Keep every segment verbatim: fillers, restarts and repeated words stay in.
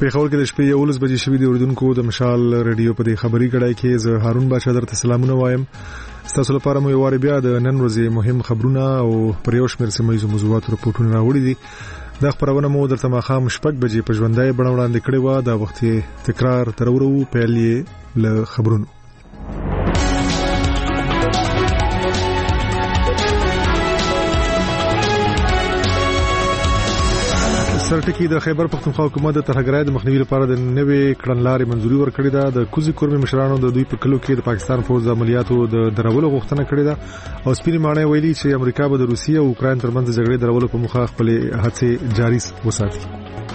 پیښور کې د شپې یولس بجې شوې د اردوونکو د مشال رادیو په دې خبري کړای کې زه هارون بادشاہ درته سلامونه وایم. تاسو لپاره مو یو وار بیا د نن ورځې مهم خبرونه او پر یو شمېر سیمه ییزو موضوعاتو راپورټونه راوړي دي. دا خبرونه مو درته ماښام شپږ بجې په ژوندۍ بڼه وړاندې کړې وه. دا وخت تکرار تر ورو پیل یې له خبرونو. سرټکی د خیبر پختونخوا حکومت د ترهګرۍ د مخنیوي لپاره د نوې کړنلارې منځوري ورکړې ده. د کوزي کورمي مشرانو د دوی په کلو کې د پاکستان پوځ د عملیاتو د درولو غوښتنه کړې ده او سپینې ماڼۍ ویلي چې امریکا به د روسیې او اوکراین ترمنځ د جګړې درولو په موخه خپلې هڅې جاري وساتي.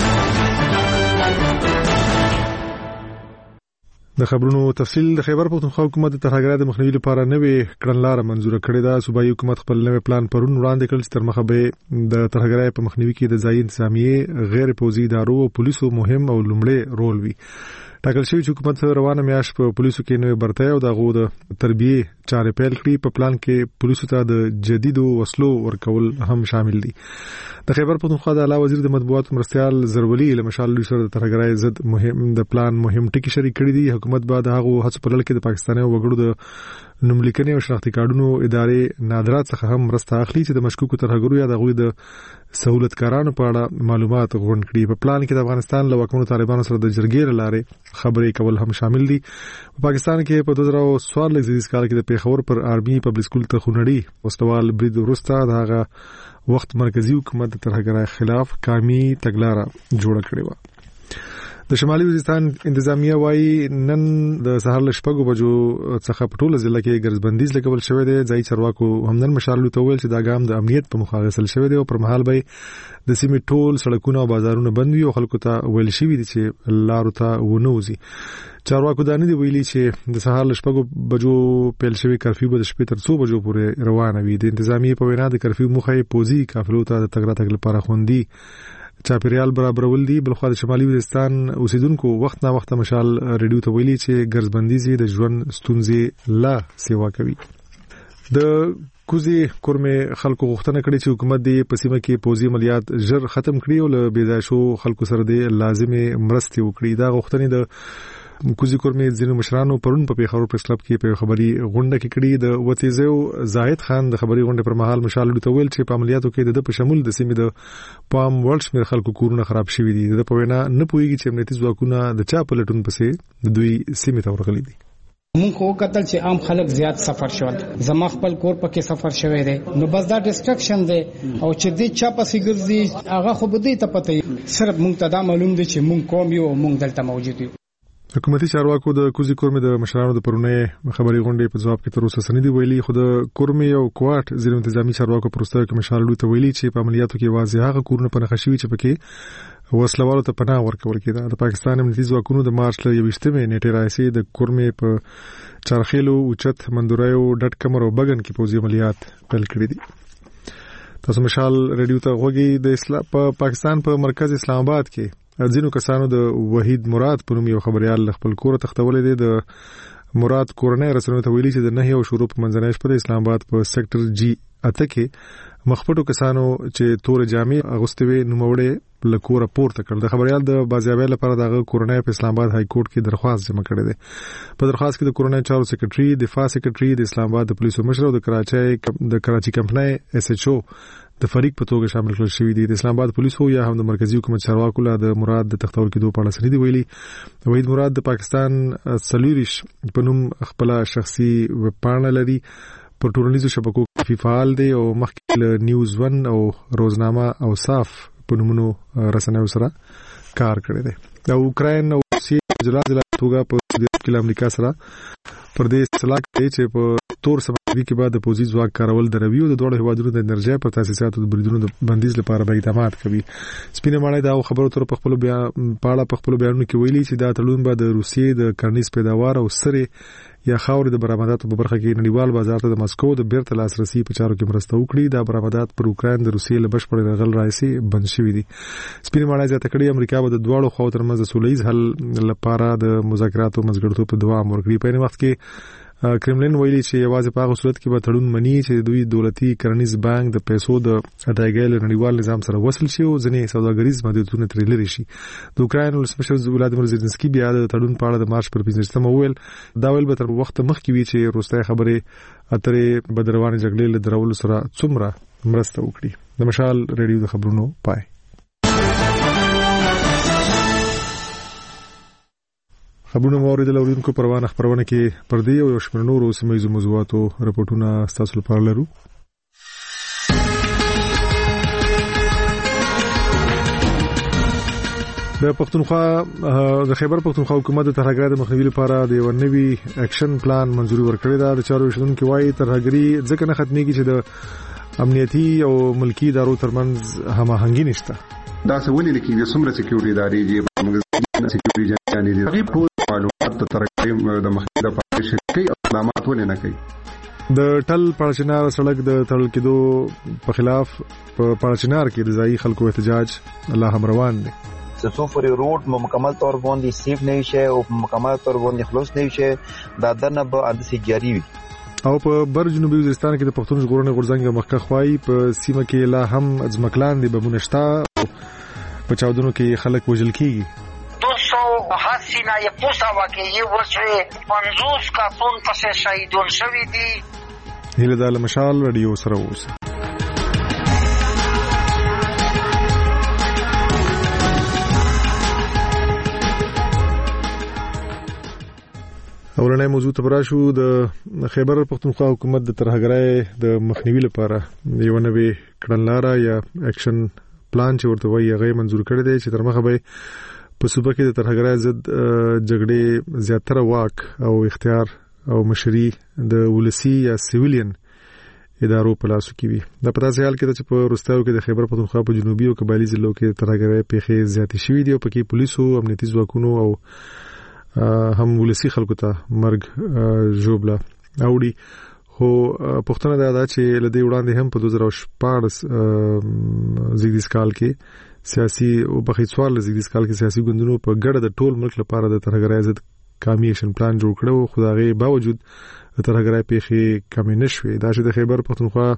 د خبرونو تفصیل. د خیبر پختونخوا حکومت د ترهګرۍ د مخنیوي لپاره نوې کړنلاره منځوره کړې ده. صوبایي حکومت خپل نوې پلان پرون وړاندې کړ چې تر مخه به د ترهګرۍ په مخنیوي کې د ځایي انتظامیې، غیر پوځي ادارو او پولیسو مهم او لومړی رول وي. ټاکل شوی چې حکومت روانه میاشت په پولیسو کې نوې برتۍ او دغه د تربیه چارې پیل کړي. په پلان کې پولیسو ته د جدیدو وسلو ورکول هم شامل دي. د خیبر پختونخوا د اعلی وزیر د مطبوعاتو مرستيال زرولي له مشال لوی سره د ترهګرۍ ضد مهم د پلان مهم ټکي شریک کړي دي. حکومت به د هغو هڅو په لړ کې د پاکستاني وګړو د نوملیکنې او شناختی کارډونو ادارې نادرات څخه هم مرسته اخلي چې د مشکوکو ترهګرو یا د غوي د سہولتکارانو په اړه معلومات غونډ کړي. په پلان کې د افغانستان له واکمنو طالبانو سره د جرګې لارې خبرې کول هم شامل دي. په پاکستان کې په دوه زره څوارلس زیږدیز کال کې د پیښور پر آرمي پبلک سکول ته خونړی وسوال برید وروسته دغه وخت مرکزی حکومت د ترهګرۍ خلاف قومي تګلاره جوړه کړې و. د شمالي وزیرستان انتظامیه وايي نن د سهار له شپږو بجو څخه په ټوله ضلع کې ګرځبندیز لګول شوې ده. ځای چارواکو همدن مشالو ته ویل چې دا ګام د امنیت په مخه غسل شوې ده او پر مهال به د سیمې ټول سړکونه او بازارونه بند وي او خلکو ته ویل شوی دي چې لارو ته ونوځي. چارواکو دا نه دی ویلي چې د سهار له شپږو بجو پیل شوی کرفیو به د شپې تر څو بجو پورې روانه وي. د انتظامیه په وینا د کرفیو مخه پوزي قافلو ته د تګ راتګ لپاره خوندي چاپیریال برابرول دي. بلخو د شمالي وزیرستان اوسیدونکو وخت نا وخت مشال ریډیو ته ویلي چې ګرځبندیزي د ژوند ستونزې لا سیوا کوي. د کوزي کورمه خلکو غوښتنه کړې چې حکومت دې په سیمه کې پوځي عملیات ژر ختم کړي او له بيداشو خلکو سره د لازمي مرستې وکړي. دا غوښتنې د کوزي کورمه ځینو مشرانو پرون په پیښور پریس کلب کې په خبري غونډه کې کړي. د وتیزو زاهد خان د خبري غونډه پر مهال مشال ته ویل چې په عملیاتو کې د په شمول د سیمې د پام ورلډ شمیر خلکو کورونه خراب شوي دي. د په وینا نه پوهیږي چې امنیتي ځواکونه د چا په لټون پسې د دوی سیمې ته ورغلي دي. مونږ خو کتل چې عام خلک زیات سفر شول. زما خپل کور پکې سفر شوی دی نو بس دا ډیسټرکشن دی او چې دې چا پسې ګرځي هغه خو به دې ته پته صرف مونږ ته دا معلوم دی چې مونږ کوم یو مونږ دلته موجود یو. حکومتي چارواکو د کوزي کورمه د مشرانو د پرونې خبري غونډې په جواب کې تر اوسه سندې ویلي. خو د کورمه او کوارټ ځینو انتظامی چارواکو پروستو کې مشال ته ویلي چې په عملیاتو کې واضح هغه کورونه په نخښوي چې پکې وسلوالو ته پناه ورکول کېده. د پاکستان امنیتي ځواکونو د مارچ له یوویشتمې نیټې راځي د کورمه په چارخیلو اوچت مندورایو ډټ کمر او بغن کې پوځي عملیات پیل کړي دي. تاسو مشال ریډیو ته غوږی د اسلام په پاکستان په مرکز اسلام آباد کې ځینو کسانو د وحید مراد په نوم یو خبريال خپل کور تختولې دي. د مراد کورنۍ رسنیو ته ویلي چې د نهي او شروع په منځنۍ شپه د اسلام آباد په سېکټر جی اته کې مخپټو کسانو چې تور جامې اغوستوي نوموړې لکور پورته کړ. د خبريال د بازیابۍ لپاره د کورنۍ په اسلام آباد های کورټ کې درخواست جمع کړې ده. په درخواست کې د کورنۍ چارو سېکریټري، دفاع سېکریټري، د اسلام آباد د پولیسو مشر او د کراچۍ د کراچي کمپنۍ ایس ایچ او د فریق په توګه شامل کړل شوی دي. د اسلام آباد پولیسو یا هم د مرکزی حکومت چارواکو له د مراد د تختول کېدو په اړه سړي دی ویلي. وحید مراد د پاکستان سلیریش په نوم خپل شخصي وپاڼه لري. په ټولنیزو شبکو کې فعال دی او مخکې له نیوز ون او روزنامه او صاف په نومونو رسنیو سره کار کړی دی. د اوکراین او روسیې جلا جلا توګه په د امریکا سره پر دې سلاک دی چې په تور سمندري کې بعد د پوزي ځواک کارول دروي او د دوه هیوادونو د انرژي پر تاسیساتو د بریدونو د بندیز لپاره به اقدامات کوي. سپینه ماڼۍ دا خبرو تر په خپل بیا پاړه په خپل بیانونو کې ویلي چې دا تړون به د روسیې د کرنیز پیداوار او سره یا خاورې د برآمداتو په برخه کې نړیوال بازار ته د مسکو د بیرته لاسرسي په چارو کې مرسته وکړي. دا برآمدات پر اوکراین د روسیې له بشپړ رغل راځي بند شوي دي. سپینه ماڼۍ زیاته کړې امریکا به د دواړو خواو ترمنځ د سولهییز حل لپاره د مذاکراتو منځګړیتوب په دوام ورکړي. په این وخت کې کرملین ویلي چې یوازې په هغه صورت کې به تړون مني چې دوی دولتي کرنیز بانک د پیسو د ادایګۍ له نړیوال نظام سره وصل شي او ځینې سوداګریز محدودیتونه ترې لرې شي. د اوکراین ولسمشر ولادیمیر زيلنسکي بیا د تړون په اړه د مارچ پر پنځمه ویل دا ویل به تر وخت مخکې وي چې روسي خبرې اترې بدروانې جګړې له درولو سره څومره مرسته وکړي. د مشال ریډیو د خبرونو پای. خبرونه موریدل اوریدونکو پروانه خبرونه کې پردي او شمیر نورو سیمایي موضوعاتو رپورټونه تاسو لپاره لرو. د پښتونخوا د خیبر پښتونخوا حکومت د ترهګرۍ د مخنیوي لپاره د یو نوي اکشن پلان منځوري ورکړی دا. د چارو شندونکو وايي ترهګرۍ ځکه نه ختميږي چې د امنیتي او ملکی ادارو ترمنځ هماهنګي نشته. دا څه ولې لیکي د سمره سکیورټي ادارې دی موږ سکیورټي جاني دي غیب معلومات د ترقې د مخنیوي لپاره شرکي اقدامات ولې نه کوي. د ټل پاړچنار سړک د تړل کېدو په خلاف په پاړچنار کې د ځایي خلکو احتجاج لا هم روان دی. سفر روډ مکمل طور باندې سیف نه شي او مکمل طور باندې خلاص نه شي دا دنه به اندسي جاری وي. او په بر جنوبي وزیرستان کې د پښتون ژغورنې غورځنګ مخکخ خوای په سیمه کې لا هم ځمکلان دي بمونشتا په چاودنو کې خلک وژل کیږي. دو سو اسی نه یې پوسا واقعي وشوي پنځوس کسان پسې شهیدون شوي دي. هله د مشال رادیو سره اوسه. اورنۍ موضوع ته براشو. د خیبر پښتونخوا حکومت د ترهګرۍ د مخنیوي لپاره یو نوې کړنلاره یا اکشن پلان چې ورته وایي هغه منزور کړی دی چې تر مخه به په صوبه کې د ترهګرۍ ضد جګړې زیاتره واک او اختیار او مشري د ولسی یا سیویلین ادارو په لاسو کې وي. دا په داسې حال کې چې په روستاو کې د خیبر پښتونخوا په جنوبي او قبایلی ضلعو کې ترهګرۍ پیښې زیاتې شوې دي او پکې پولیسو امنیتي ځواکونو او هم ولسی خلکو ته مرګ جوړبلا اوړي. خو پښتنه دا ده چې لدې وړاندې هم په دوه زره شپږ زیږدیز کال کې سیاسي او بخښوال زیږدیز کال کې سیاسي ګوندونو په ګډه د ټول ملک لپاره د ترهګرۍ ضد قومي اکشن پلان جوړ کړو. خو دغه باوجود د ترهګرۍ پیښې کمې نشوي. دا چې د خیبر پښتونخوا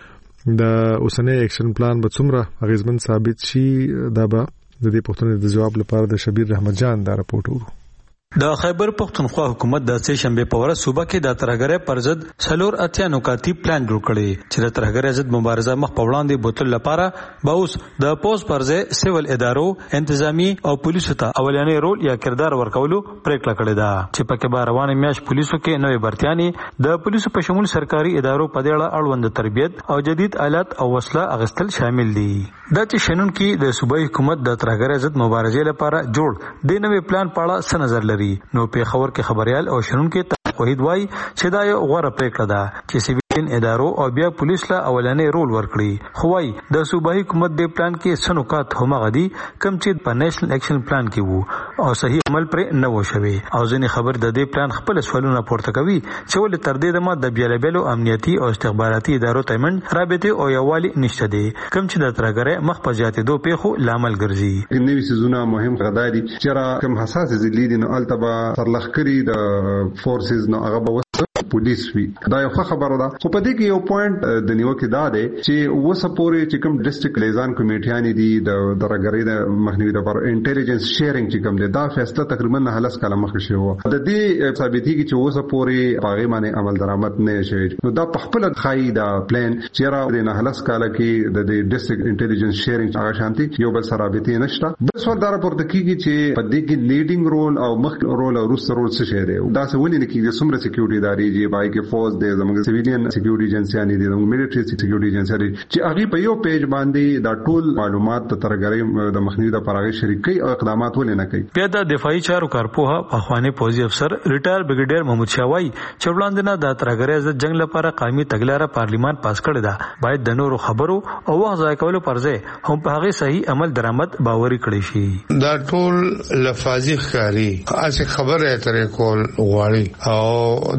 د اوسنۍ اکشن پلان به څومره اغیزمن ثابت شي دا به د دې پښتنې د جواب لپاره د شبیر رحمت جان دا راپورټ ورو. د خیبر پښتونخوا حکومت د سه شنبه په ورځ صوبه کې د ترهګرۍ پر ضد څلور اتیا نکاتی پلان جوړ کړي چې د ترهګرۍ ضد مبارزه مخ په وړاندې بوتل لپاره به اوس د پوز پرځه سیول ادارو انتظامی او پولیسو ته اولاني رول یا کردار ورکولو پریکړه کړې ده چې پکې به روانه میاش پولیسو کې نوې برتياني د پولیسو په شمول سرکاري ادارو په دې اړه اړوند تربیت او جدید آلات او وسله اغستل شامل دي. دا چې شنن کې د صوبایي حکومت د ترهګرۍ ضد مبارزې لپاره جوړ د نوې پلان په اړه څه نظر لري نو په خبر کې خبريال او شنن کې توحید وای چې دا یو غوړه پریکړه ده چې سیویلین ادارو او بیا پولیس لا اولانې رول ورکړي. خو وای د صوبایي حکومت د پلان کې سنوکات هم غدي کم چې په نېشنل اکشن پلان کې وو او صحیح عمل پر نه و شوي او ځینې خبر د دې پلان خپل سوالونه پورته کوي چې ول تر دې دمه د بیلابلو امنیتي او استخباراتي ادارو ترمنځ رابطه او یوالي نشته دي کم چې د ترهګرۍ مخ په زیاتېدو پیښو لامل ګرځي. نوې سيزونه مهم غداري چې کوم حساس ضلع دي نو التبا ترلخکري د فورسز نو هغه به پولیس وی. دا یو خبره ده. خو په دې کې یو پوینټ د نیوکه دا دی چې وسپوري چې کوم ډیسټریکټ لیزان کمیټیان دي د درګری د مخنیوي لپاره انټيليجنس شیرینګ چې کوم دی دا فیصله تقریبا نه هلس کاله مخکې شو. د دې ثابتېږي چې وسپوري هغه باندې عمل درآمد نه شي. نو دا په خپل خای دا پلان چې را د نه هلس کاله کې د ډیسټریکټ انټيليجنس شیرینګ هغه شانتي یو بل سره رابطه نشته. بل څه دا راپورته کیږي چې په دې کې لیډینګ رول او مخ رول او روس رول څه شي دی. دا څه ولې نه کیږي سمره سکیورټي ادارې دی بای کې فوز دی زموږ سیویلین سکیورټي ایجنسیانې دي زموږ میلیټري سکیورټي ایجنسیانې چې هغه په یو پیج باندې دا ټول معلومات د ترهګرۍ د مخنیوي لپاره شریکي او اقدامات ولې نه کوي. بیا د دفاعي چارو کارپوه افغاني پوځي افسر ریټایر بریګیډیر محمود شاوای چې وړاندې نه د ترهګرۍ ضد جنگ لپاره قومي تګلارې پارلیمان پاس کړی دا باید د نورو خبرو او وخت ضایع کولو پرځه هم په هغه صحیح عمل درآمد باوري کړی شي. دا ټول لفاظي ښکاری اسه خبره ترې کول غواړي او دا چې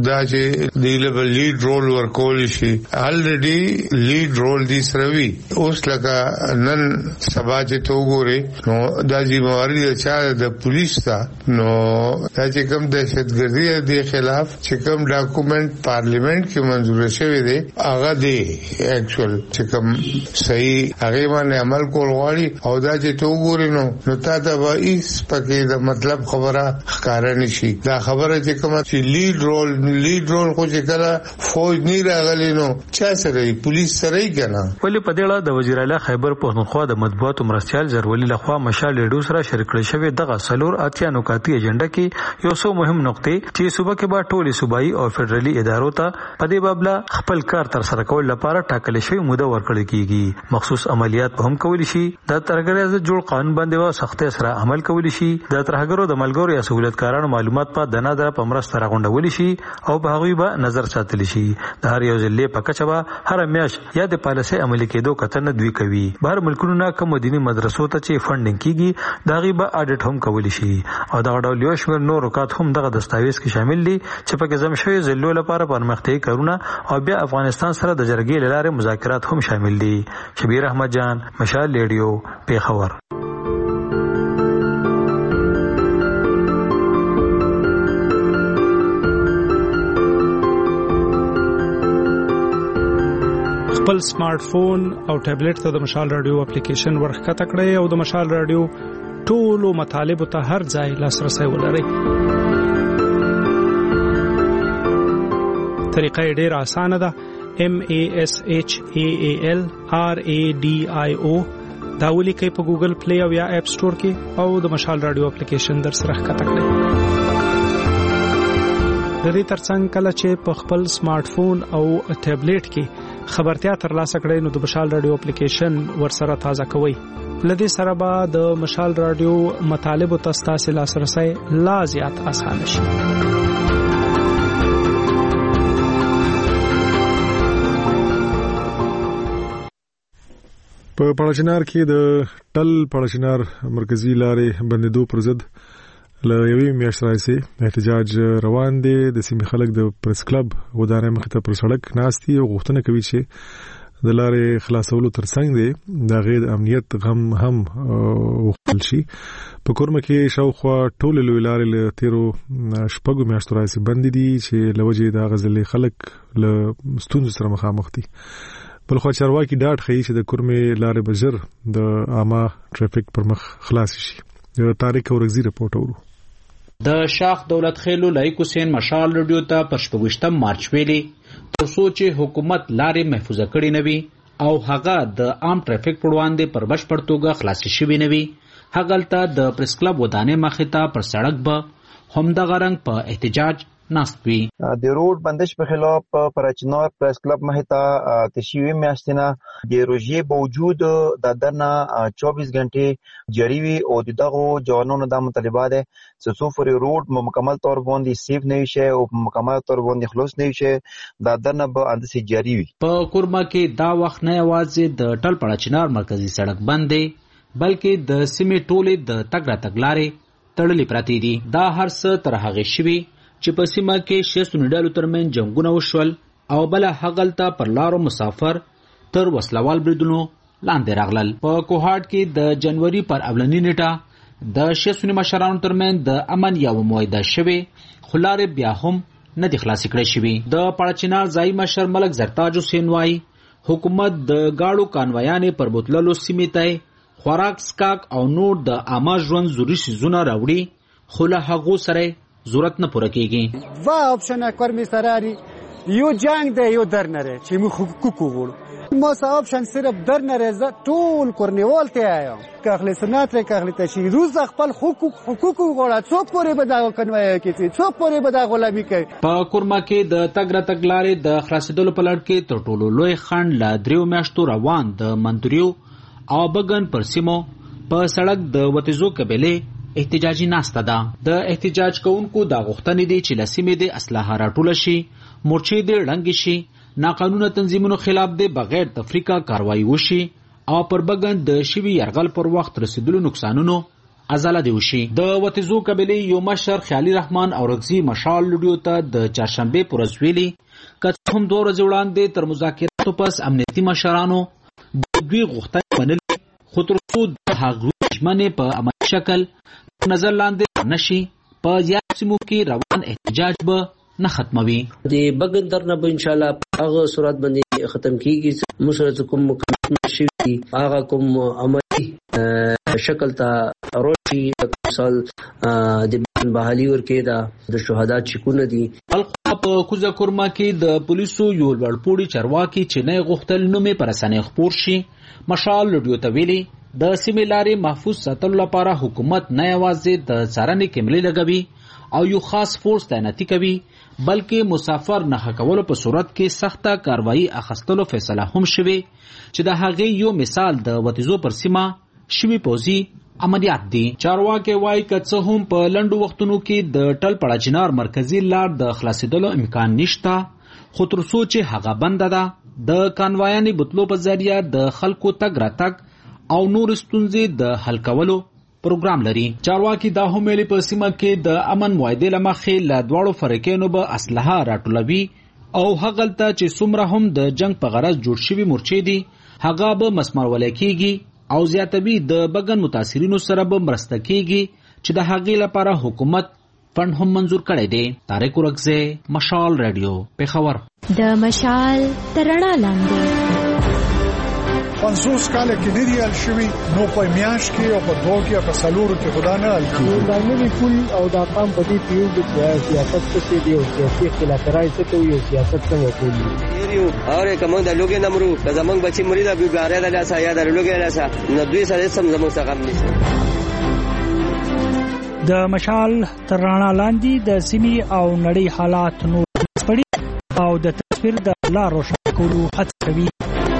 چې دی له لیډ رول ورکول شي الریډي لیډ رول دي سروي اوس لکه نن سبا چې تو ګوري نو د ځمواري د چا د پولیس تا نو چې کوم دهشتګردي دی خلاف چې کوم ډاکومنٹ پارلیمنت کې منزور شوی دی هغه دی اکچوال چې کوم صحیح هغه باندې عمل کول غواړي او دا چې تو ګوري نو نو تا ته به هیڅ پکې د مطلب خبره ښکارا نشي دا خبره چې کوم چې لیډ رول لیډ رول خو چې کله فوج نه راغلی نو چا سره پولیس سره یې کنه. ولې په دې اړه د وزیر اعلی خیبر پښتونخوا د مطبوعاتو مرستيال زرولی لخوا مشال لیډو سره شریک کړی شوی دغه سلور اتیا نکاتی ایجنډا کې یو څو مهم نقطې چې صوبه کې به ټولي صوبایي او فدرالي ادارو ته په دې بابله خپل کار تر سره کول لپاره ټاکل شوی موده ورکړل کیږي. مخصوص عملیات هم کولی شي د ترګرې جوړ قانون باندې وا سختي سره عمل کولی شي د ترګرو د ملګرو یا سہولتکارانو معلومات په دنا در په مرسته راغونډول شي او په هغه به نظر ساتل شي. د هر یو ځلې په کچبا هر میاش یا د پالیسي عملي کېدو کتن دوی کوي. بهر ملکونو نه کوم دینی مدرسو ته چې فندینګ کیږي دا غي به اډیټ هم کولی شي او دا ډول یو شمېر نور رکات هم دغه دستاویز کې شامل دي چې په کې زمشوي زلو لپاره پرمختګ کارونه او بیا افغانستان سره د جرګې لاره مذاکرات هم شامل دي. شبیر احمد جان مشال ریډیو پیښور. خپل سمارټ فون او ټابلیټ ته د مشال رادیو اپلیکیشن ورخکته کړئ او د مشال رادیو ټولو مطالب ته هر ځای لاسرسي ولرئ. طریقه ډېره اسانه ده. M A S H A A L R A D I O دا ولیکئ په ګوګل پلی او یا اپ سٹور کې او د مشال رادیو اپلیکیشن در سره ښکته کړئ. د دې ترڅنګ کله چې په خپل سمارټ فون او ټابلیټ کې خبرتیا ترلاسه کړئ نو د مشال رادیو اپلیکیشن ورسره تازه کوئ. لدې سره به د مشال رادیو مطالب او تاسو لاسرسي لا زیات آسان شي. په پړچنار کې د ټل پړچنار مرکزی لارې بندیدو پر ضد له یوې میاشتې راځي احتجاج روان دي. د سیمې خلک د پریس کلب ودانۍ مخې ته پر سړک ناستي او غوښتنه کوي چې د لارې خلاصولو ترڅنګ دي د غیر امنیت غم هم وخل شي. په کورمه کې شاوخوا ټول لوی لارې له تیرو شپږو میاشتو راځي بند دي چې لوجې د غزلې خلک له ستونزو سره مخامخ دي. بل خو چارواکي ډاټ خي چې د کورمه لارې بجر د عامه ټریفیک پر مخ خلاص شي. د تاریخ اورګزی رپورټ اورو. د شاخ دولت خیلو لایق حسین مشال رادیو ته پر شپږم مارچ ویلي تر څو چې حکومت لارې محفوظه کړي نه وي او هغه د عام ټریفیک پر وړاندې پر بشپړ توګه خلاص شوی نه وي. هغلته د پریس کلب ودانۍ مخې ته پر سړک به همدغه رنګ په احتجاج ناست وي. د روډ بندش په خلاف پرچنار پریس کلب مخې ته تشویع میاشتنه د روژې باوجود د دنه چوبیس غنټې جاری وي او دغه جوانانو د مطالبه ده چې څو فری روډ مکمل طور باندې سیف نه شي او مکمل طور باندې خلاص نه شي د دنه به اندسي جاری وي. په کورما کې دا وخت نه یوازې د ټل پرچنار مرکزی سړک بند دی بلکې د سیمې ټولې د تګ را تګ لارې تړلې پراته دي. دا هر څه تر هغه شوي چې په سیمه کې شیسو ډلو ترمن جنگونه وشول او بل هغلته پر لارو مسافر تر وسلوال بریدونو لاندې راغلل. په کوهاټ کې د جنوري پر اولنی نیټه د شیسو مشرانو ترمن د امن یو موعده شوی خلارې بیا هم نه د خلاص کړی شوی. د پړچنار ځای مشر ملک زرتاج حسین وايي حکومت د گاړو کانوایانې پر بوتللو سیمې ته خوراک سکاک او نور د عامه ژوند ضروري شیزونه راوړي خو له هغو سره ضرورت نه پوره کیږي. و آپشن کورمی سراری یو جنگ ده یو در نره چې مو حقوق وګورو ما آپشن صرف در نره ټول کورنیوال ته آیا کاخلی سنت ر کاخلی تشی روز خپل حقوق حقوق وګورا څوک پوره به دا کنوي کوي څوک پوره به دا غلامي کوي. په کورما کې د تګ را تګ لارې د خلاصېدلو په لړ کې تر ټولو لوی خنډ لا دریو میاشتو روان د منتریو او بغن پر سیمو په سړک د وتیزو قبيله احتجاجي ناسته ده. د احتجاج کوونکو دا غوښتنې دي چې لسیمې د اسلحه راټول شي مورچې د ړنګ شي ناقانونه تنظیمونو خلاف د بغیر تفریقه کاروایی وشي او پر بغن د شوی يرغل پر وخت رسیدلو نقصانونو ازاله دی وشي. د وتیزو قبیلې یو مشر خیالي رحمان اورغزي مشال لډیو ته د چهارشنبه پر ورځ ویلي که هم دوه ورځې وړاندې تر مذاکراتو پس امنیتي مشرانو د دوی غوښتنې منلې، خو تر څو د هغوی ژمنې په عملي شکل نظر لاندې نشي، په زیات سیمو کې روان احتجاج به نه ختموي. د بګن درنه به ان شاء الله هغه صورت باندې ختم کیږي مشرت کوم کمیټمنټ شي هغه کوم عملي شکل ته روشي مثال د بحالي ورکې دا د شهدا چکونه دي. الخوا په کوزه کورما کې د پولیسو یو لوړپوړي چارواکي چې نه غوښتل نومې پر اسانه خپور شي. مشال لډیو ته ویلي د سیمې لارې محفوظ ساتلو لپاره حکومت نه یوازې د څارنې کمرې لګوي او یو خاص فورس تعیناتي کوي، بلکې مسافر نه کولو په صورت کې سخته کاروایی اخیستلو فیصله هم شوه چې د هغې یو مثال د وتیزو پر سیمه شوي پوځي عملیات دي. چارواکي وایي که څه هم په لنډو وختونو کې د ټل پړه چنار مرکزی لار د خلاصېدلو امکان نشته، خو تر څو چې هغه بنده ده د کانوایانې بوتلو په ذریعه د خلکو تګ راتګ او نور ستونزې د حل کولو پروګرام لري. چارواکي دا هم ویلي په سیمه کې د امن معاهدې له مخې له دواړو فریقینو به اسلحه راټولوي او هغلته چې څومره هم د جنگ په غرض جوړ شوي مورچې دي هغه به مسمرولی کیږي او زیاتوي د بګن متاثرینو سره به مرسته کیږي چې د هغې لپاره حکومت فند هم منظور کړی دی. طارق ورکزی، مشال رادیو، پېښور. د مشال تر رڼا لاندې پنځوس کاله کې نه دی حل شوي، نو په میاشت کې او په دوه کې او په څلورو کې خدا نه حل کېږي. دا نوي پول او دا قام په دې پیو د سیاست څه دی او سیاسي اختلافات څه کوي او سیاست څنګه کوي یو اور کوم د لوګي نمرو که زمونږ بچي مریدا بیګاره د لاسه یا د لوګي لاسه نو دوی سره سم زمونږ څخه غم نشته. د مشال تر رڼا لاندې د سیمې او نړۍ حالات نور پړي او د تصویر د لار روښانه کولو هڅه کوي.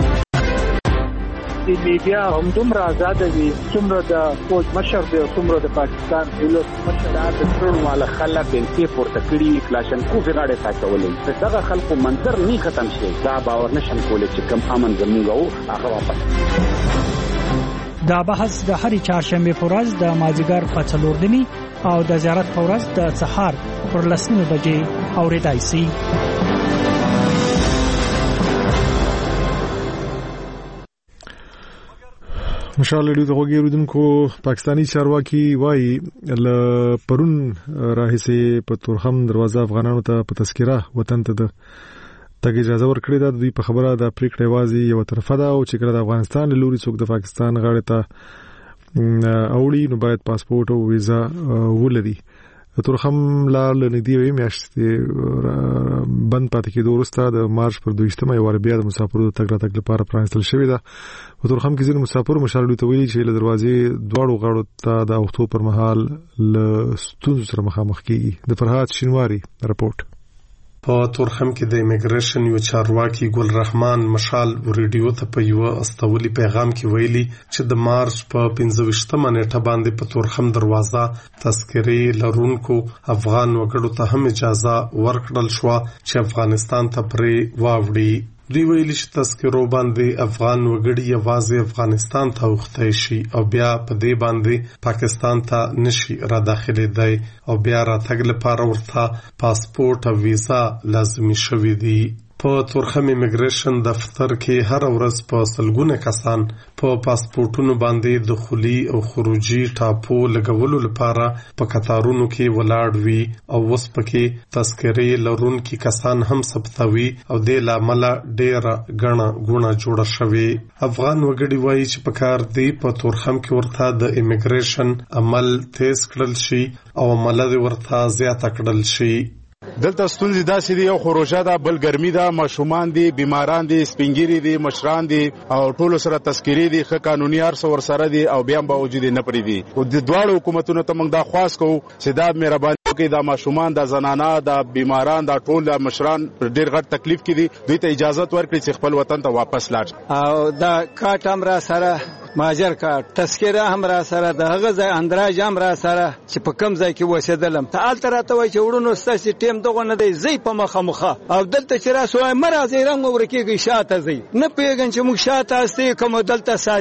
د میډیا هم دومره آزاد دي څومره د فوج مشر دی او څومره د پاکستان دولت مشر د ټول مال خلک بنتي پورته کړي کلاشن کو فراډه ساتولې دغه خلکو منظر نه ختم شي دا باور نشم کولای چې کم امن زموږ او هغه واپس. دا بحث د هرې چهارشنبه په ورځ د مازیګر په څلور دني او د زیارت په ورځ د سهار پر لسمه بجې اورېدای شي. مشال لډیو ته وګورئ. پاکستانی چارواکي وایي ل پرون راهیسې په تورخم دروازه افغانانو ته په تذکره وطن ته د تګ اجازه ورکړې ده. دوی په خبره د پریکړې یوازې یو طرفه ده او چې کله د افغانستان له لوري څوک د پاکستان غاړې ته اوړي نو باید پاسپورت او ویزا ولري. تورخم لار له نږدې میاشتې بند پاتې کېدو وروسته د مارچ پر دویشتمه یو وار بیا د مسافرو د تګ راتګ لپاره پرانیستل شوې ده. په تورخم کې ځینې مسافرو مشال ته ویلي چې له دروازې دواړو غاړو ته د اوښتو پر مهال له ستونزو سره مخامخ کېږي. د فرهاد شینواري رپورټ. په تورخم کې د ایمیګریشن یو چارواکي ګل رحمان مشال ریډیو ته په یو استولي پیغام کې ویلي چې د مارچ په پنځه ویشتمه نیټه باندې په تورخم دروازه تذکرې لرونکو افغان وګړو ته هم اجازه ورکړل شو چې افغانستان ته پرې واوړي. دوی ویلي چې تذکرو باندې افغان وګړي یوازې افغانستان ته وخته شي او بیا په دې باندې پاکستان ته نشي را داخلېدای او بیا راتګ لپاره ورته پاسپورت او ویزا لازمي شوي دي. په تورخم ایمیګریشن دفتر کې هر ورځ په سلګونه کسان په پاسپورتونو باندې دخولي او خروجي ټاپو لګولو لپاره په قطارونو کې ولاړ وي او اوس پکې تذکرې لرونکي کسان هم ثبتوي او د لامل ډېر غنا غونه جوړه شوی. افغان وګړي وایي چې په کار دی په تورخم کې ورته د ایمیګریشن عمل تیز کړل شي او عمل ورته زیات کړل شي. دلته ستونزې داسې دي یو خروجه ده بل ګرمي ده ماشومان دي بیماران دي سپینګيري دي مشران دي او ټول سره تذکيري دي ښه قانوني ارسو ور سره دي او بیا باوجود نه پرې دي او د دواړو حکومتونو ته موږ دا خواست کوو چې دا مهرباني وکړي دا ماشومان دا زنانه دا بیماران دا ټول مشران ډېر غټ تکلیف کې دي دوی ته اجازه ورکړي چې خپل وطن ته واپس لاړ او دا کاټ هم را سره ماجر کا تذکره هم را سره د هغه ځای اندراج هم را سره چې په کم ځای کې وسیدلم ته آل تر ته وای چې وړونو ستاسو ټیم دغه نه دی زی په مخه مخه او دلته چې را سوای مرزه رنګ ورکیږي شاته زی نه پیګن چې موږ شاته استي کوم دلته ساتي.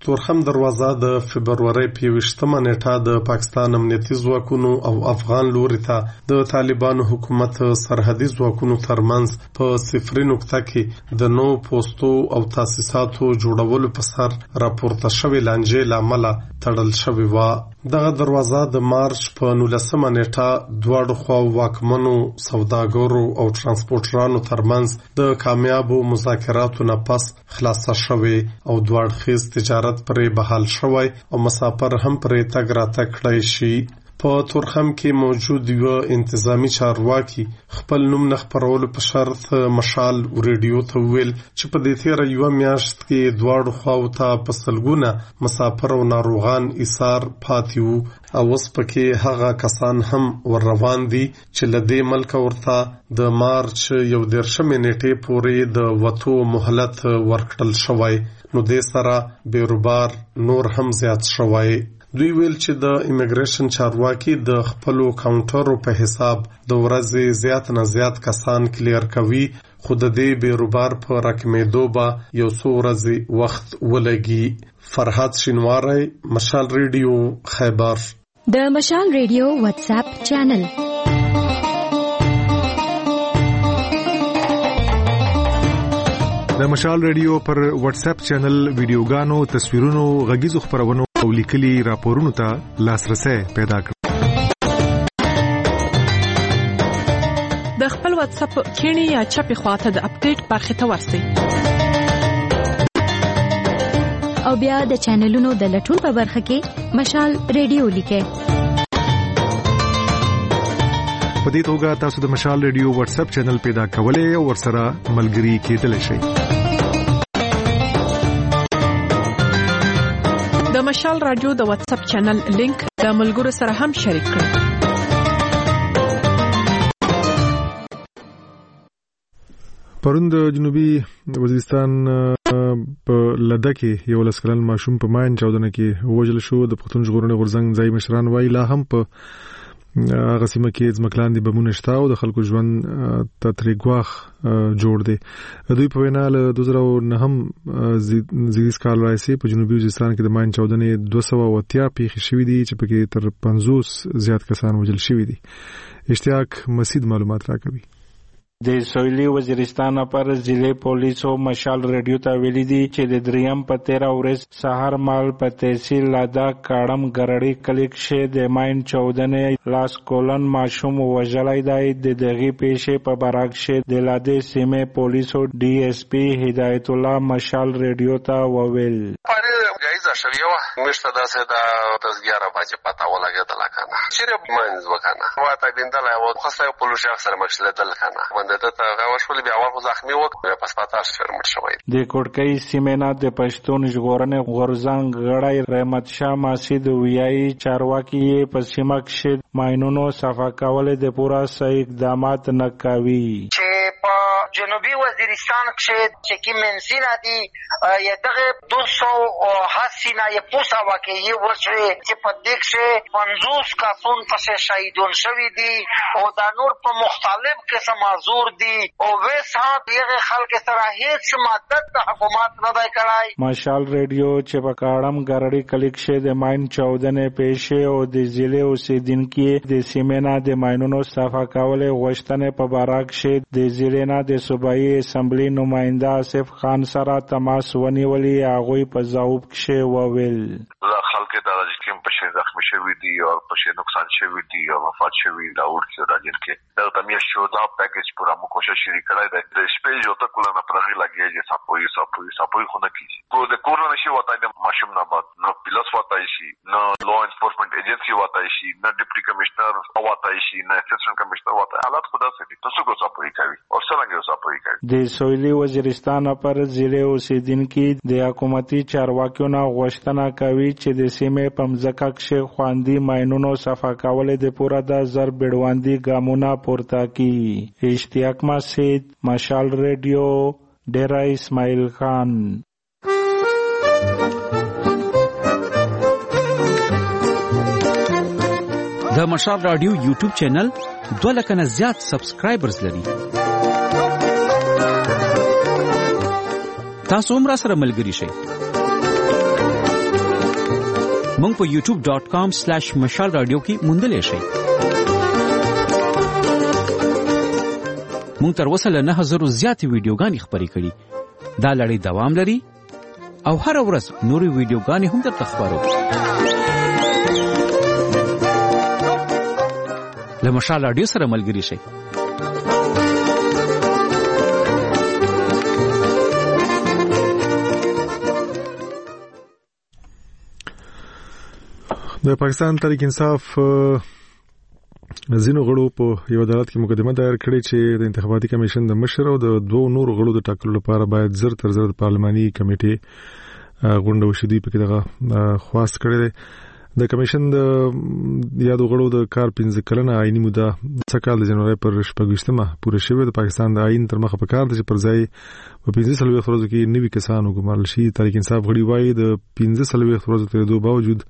تورخم دروازه د فبرवरी په یوشتمه نیټه د پاکستان امنیتي ځواکونو او افغان لوري ته د طالبانو حکومت سرحدي ځواکونو ترمنځ په صفري نقطه کې د نو پوسټو او تاسیساتو جوړولو په سر راپورته شوې لانجې لامل تړل شوې و. دغه دروازه د مارچ په نولسمه نیټه دواړو خواو واکمنو سوداګرو او ترانسپورټرانو ترمنځ د کامیابو مذاکراتو نه پس خلاصه شوې او دواړخیز تجارت پرې بحال شوی او مسافر هم پرې تګ راتګ کړی شي. په تورخم کې موجود یو انتظامی چارواکي خپل نوم نه خپرولو په شرط مشال ریډیو ته ویل چې په دې تیر یو میاشت کې دواړو خواو ته په سلګونه مسافر او ناروغان ایثار پاتې وو او اوس پکې هغه کسان هم ور روان دي چې له دې ملک ورته د مارچ یو دیرشمې نیټې پورې د وتو مهلت ورکړل شوی نو دې سره بیروبار نور هم زیات شوی. دوی ویل چې د ایمیګریشن چارواکي د خپل کاونټرو په حساب د ورځې زیات نه زیات کسان کلیر کوي خو د دې بیروبار په رقمېدو به یو څو ورځې وخت ولګي. فرحات شینواری، مشال ریډیو، خیبر. د مشال ریډیو واتس اپ چینل د مشال ریډیو پر واتس اپ چینل ویډیوګانو، تصویرونو، غږیزو خبرونو او لیکلي راپورونو ته لاسرسي پیدا کړئ. د خپل واتس اپ کینی یا چپی خواته د اپډیټ برخه ته ورسئ او بیا د چینلونو د لټون په برخه کې مشال ریډیو لیکئ. په دې توګه تاسو د مشال ریډیو واتس اپ چینل پیدا کولای او ورسره ملګري کېدلی شئ. د مشال رادیو د واتس اپ چینل لینک د ملګرو سره هم شریک کړئ. پرون د جنوبي وزیرستان په لده کې یو لسکلن ماشوم په ماین چاودنه کې وژل شو. د پښتون ژغورنې غورځنګ ځای مشران وایي لا هم په هغه سیمه کې ځمکلاندې بمونه شته او د خلکو ژوند ته ترې ګواښ جوړ دی. دوی په وینا له دوه زره نه هم زیږدیز کال راهیسې په جنوبي وزیرستان کې د ماین چاودنې دوه سوه اتیا پیښې شوي دي چې پکې تر پنځوس زیات کسان وژل شوي دي. اشتیاق مسید معلومات راکوي. د سویلي وزیرستان پر ضلع پولیسو مشال ریډیو ته ویلي دي چې د دریم په تیره ورځ سهار مال په تحصیل لادا کاړم ګرړی کلیک شه د ماین چاودنې لاس کولن ماشوم وژلای دی. د دغه پیښې په برعکس د لادې سیمه پولیسو ډي اس پی هدایت الله مشال ریډیو ته وویل جایزه شویه مشته داسې د تزګیاره باندې پتا ولګېدل کنه چیرې منځ وکنه واته بندل او خاصه پولیس شخص سره مشکل کنه باندې ته غوښول بیا ور زخمی وک په سپاتار شرمټ شوی. د کوټکۍ سیمه د پښتون ژغورنې غورځنګ غړی رحمت شاه ماسید ویایي چارواکي په سیمه کې ماینونو صفا کول د پورا صحیح اقدامات نه کوي. جنوبی وزیرستان کې چې کی منسینا دي یا دغه دو سو حسینا یا پوسا واقعي ورشي چې په دې کې پنځوس کسان پسې شهیدون شوي دي او دا نور په مختلف قسم معذور دي او وسات یې خلک سره هیڅ مدد د حکومت نه دی کړای. مشال ریډیو چې په کاړم ګرړی کلیک شه د ماین چاودنې پیښې او د ضلع اوسیدونکو د سیمه د ماینونو صفا کول غوښتنې په باراک شه د ضلع نه د صوبایي اسمبلی نماینده آصف خان سره تماس ونیولي. هغوی په ځواب کې وویل خلک د راځکیم په شي زخمی شوی دي او په شي نقصان شوی دي او وفات شوی دا ورته راځي کې دا تمیا شو دا پیکیج پورا مو کوشش شری کړای د سپیج او ته کله نه پرغي لګي چې سپوي سپوي سپوي خو نه کیږي کو د کورونه شي وته د ماشوم نه بعد نو پلس وته شي نو لو انفورسمنت ایجنسی وته شي نه ډیپټي کمشنر وته شي نه اسسټنټ کمشنر وته حالات خدا سي تاسو کو سپوي کوي او څنګه سپوي کوي. د سویلي وزیرستان پر ضلع اوسیدونکو د حکومتي چارواکیو نه غوښتنه کوي چې د سیمه په مځکه کې خواندي ماینونو صفا کول د پورا د زر بیړواندي ګامونه پورته کی. اشتیاق مسید، مشال ریډیو، ډیرا اسماعیل خان. د مشال رادیو یوټیوب چینل دوه لک نه زیات سبسکرایبرز لري. تاسو هم را سره ملګری شئ. موږ په یوټیوب ډاٹ کام سلیش مشال رادیو کې موندلی شئ. موږ تر اوسه له نهه زرو زیاتې ویډیوګانې خپرې کړي. دا لړۍ دوام لري او هر ورځ نورې ویډیوګانې هم درته خپرو. له مشال رادیو سره ملګري شئ. د پاکستان تحریک انصاف ځینو غړو په یو عدالت کې مقدمه دایر کړې چې د انتخاباتي کمیشن د مشر او د دوه نورو غړو د ټاکلو لپاره باید زر تر زر د پارلماني کمیټې غونډه وشي. دوی پکې دغه خواست کړی دی. د کمیشن د یادو غړو د کار پنځه کلنه آئینی موده څه کال د جنوري پر شپږویشتمه پوره شوې. د پاکستان د آئین تر مخه په کار دی چې پر ځای په پنځه څلوېښت ورځو کې نوي کسان وګمارل شي. تحریک انصاف غړي وایي د پنځه څلوېښت ورځو تېرېدو باوجود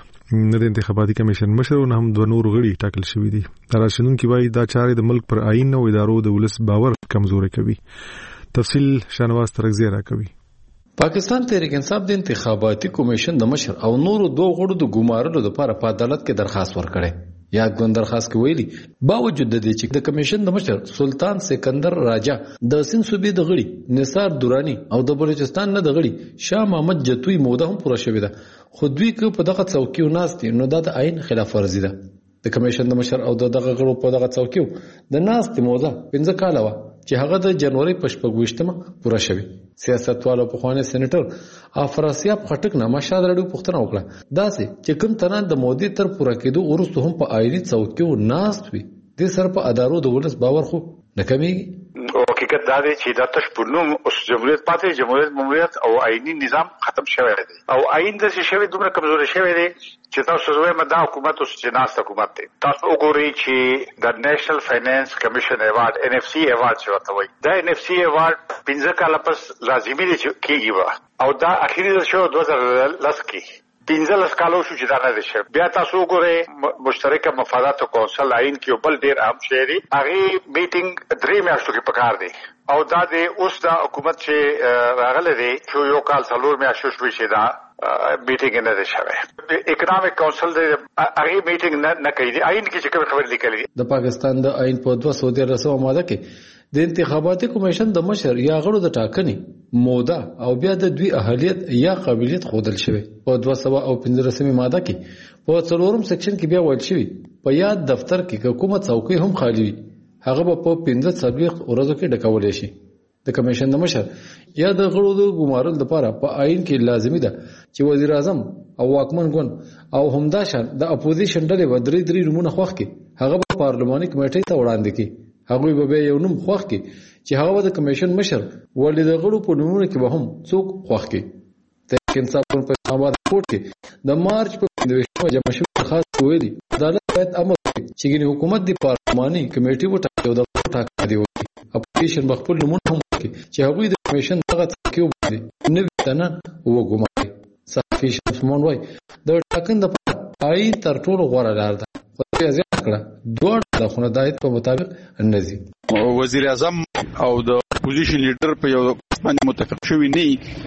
نه د انتخاباتي کمیشن مشر او نه هم دوه نور غړي ټاکل شوي دي. راشدونکي وایي دا چارې د ملک پر آئین او ادارو د ولس باور کمزوري کوي. تفصیل شانواز ترغزی راکوي. پاکستان تحریک انصاف د انتخاباتي کمیشن د مشر او نورو دوه غړو د ګمارلو لپاره په عدالت کې درخواست ورکړي. یاد ګوند درخواست کې ویلي باوجود د دې چې د کمیشن د مشر سلطان سکندر راجا د سند صوبې د غړي نثار دورانی او د بلوچستان نه د غړي شاه محمد جتوی موده هم پوره شوې ده، خو دوی که په دغه څوکیو ناست نو دا د آئین خلاف ورزي ده. د کمیشن د مشر او دغه غړو په دغه څوکیو د ناست موده پنځه کاله وه چې هغه د جنوري په شپږویشتمه پوره شوې. سیاستوالو پخوانی سېنیټر افراسیاب خټک نه مشال رادیو پوښتنه وکړه داسې چې کوم تنان د مودې تر پوره کېدو وروسته هم په آئیني څوکیو ناست وي دې سره په ادارو د ولس باور خو نه کمیږي. حقیقت دا دی چې دا تش په نوم اوس جمهوریت پاتې جمهوریت مموریت او آئینی نظام ختم شوی دی او آئین د شوی دومره کمزوري شوی دی چې تاسو زوی مدا حکومت اوس جناس حکومت دی. تاسو وګورئ چې د نېشنل فاینانس کمیشن ایوارډ ان اف سی ایوارډ چې وته وایي دا ان اف سی ایوارډ پنځه کاله پس لازمي دی چې کیږي او دا اخیری د شو دوه زره لس کې پنځه لس کالو شو چې دا نه دی شوی. بیا تاسو وګورئ مشترکه مفادات کونسل آئین کې بل ډیر اهم شی دی هغه میټینګ درې میاشتو کې پکار دی او دا د اوس د حکومت چې راغله دی چې یو کال څلور میاشتو شوي چې دا میټینګ نه دی شوی. اکونومیک کونسل د هغه میټینګ نه کوي آئین کې چې کوم خبر لیکلي. د پاکستان د آئین په دوه سوه دیارلسمه ماده کې د انتخاباتي کمیشن د مشر یا غړو د ټاکنې موده او بیا د دوی اهلیت یا قابلیت ښودل شوی. په دوه سوه او پنځلسمه ماده کې په څلورم سیکشن کې بیا ویل شوی په یاد دفتر کې کومه څوکۍ هم خالی وي هغه په پنځه څلوېښت ورځو کې ډکولی شي. د کمیشن د مشر یا د غړو د ګمارلو لپاره په آئین کې لازمي ده چې وزیر اعظم او واکمن ګوند او همداشان د اپوزیشن ډلې و درې درې نومونه خوښ کړي هغه په پارلماني کمیټې ته وړاندې کړي. هغه به یو نوم خوښ کړي چې هغه د کمیشن مشر ولې د غړو په نومونو کې به هم څوک خوښ کړي. تحریک انصاف په اسلام آباد کوټ کې د مارچ په پنځویشتمه جمع شوې درخواست ویلي عدالت باید امر وکړي چې حکومت د پارلماني کمیټې وټاکي او د غړو ټاکنې وکړي. اپوزیشن به خپل نومونه هم وکړي چې هغوی د کمیشن دغه څوکیو باندې نوي تنه وګماري. صحافي شمس مومن وایي د ټاکنې دپاره آئین تر ټولو غوره لار ده خو زیات کړه دواړه د خونه د عاید په مطابق نه ځي. وزیر اعظم او د اپوزیشن لیډر په یو باندې متفق شوي نه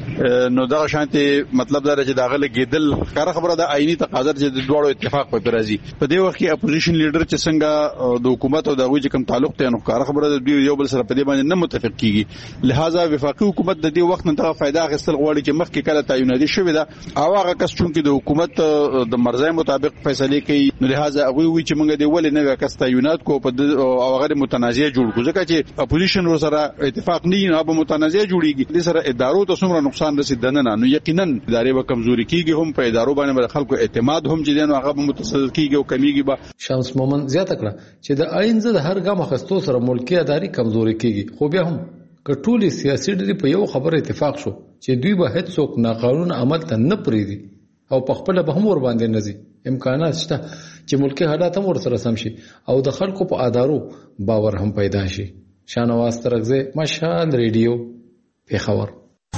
نو دغه شانتي مطلب دا چې دا غل کېدل ښکاره خبره ده آئینی تقاضا چې د دواړو اتفاق په راځي. په دې وخت کې اپوزیشن لیډر چې څنګه د حکومت او د هغوی چې کوم تعلق ته نو ښکاره خبره ده دوی یو بل سره په دې باندې نه متفق کیږي. لہذا وفاقي حکومت د دې وخت نه دغه فائدہ اخیستل غواړي چې مخکې کله تعیناتي شوې ده او هغه کس چې د حکومت د مرزای مطابق فیصله کوي نو لہذا هغوی وایي چې موږ دې ولې نه کس تعینات کو په او هغه متنازع جوړ کو ځکه چې اپوزیشن سره اتفاق نه نه به متنازع جوړیږي. د سره ادارو ته څومره نقصان رسیدنه نه نو یقینا ادارې به کمزوري کیږي هم په ادارو باندې خلکو اعتماد هم چې دین هغه متصل کیږي او کمیږي. به شمس مومن زیاته کړه چې د آئین زده هر ګام اخستو سره ملکی اداري کمزوري کیږي خو بیا هم کټولي سیاسي ډلې په یو خبره اتفاق شو چې دوی به هیڅ څوک ناقانونه عمل ته نه پریږدي او په خپل به هم ور باندې نه ځي. امکانات شته چې ملکی حالات هم ورسره سم شي او د خلکو په ادارو باور هم پیدا شي. شانواز ترغزی مشال ریډیو پیښور.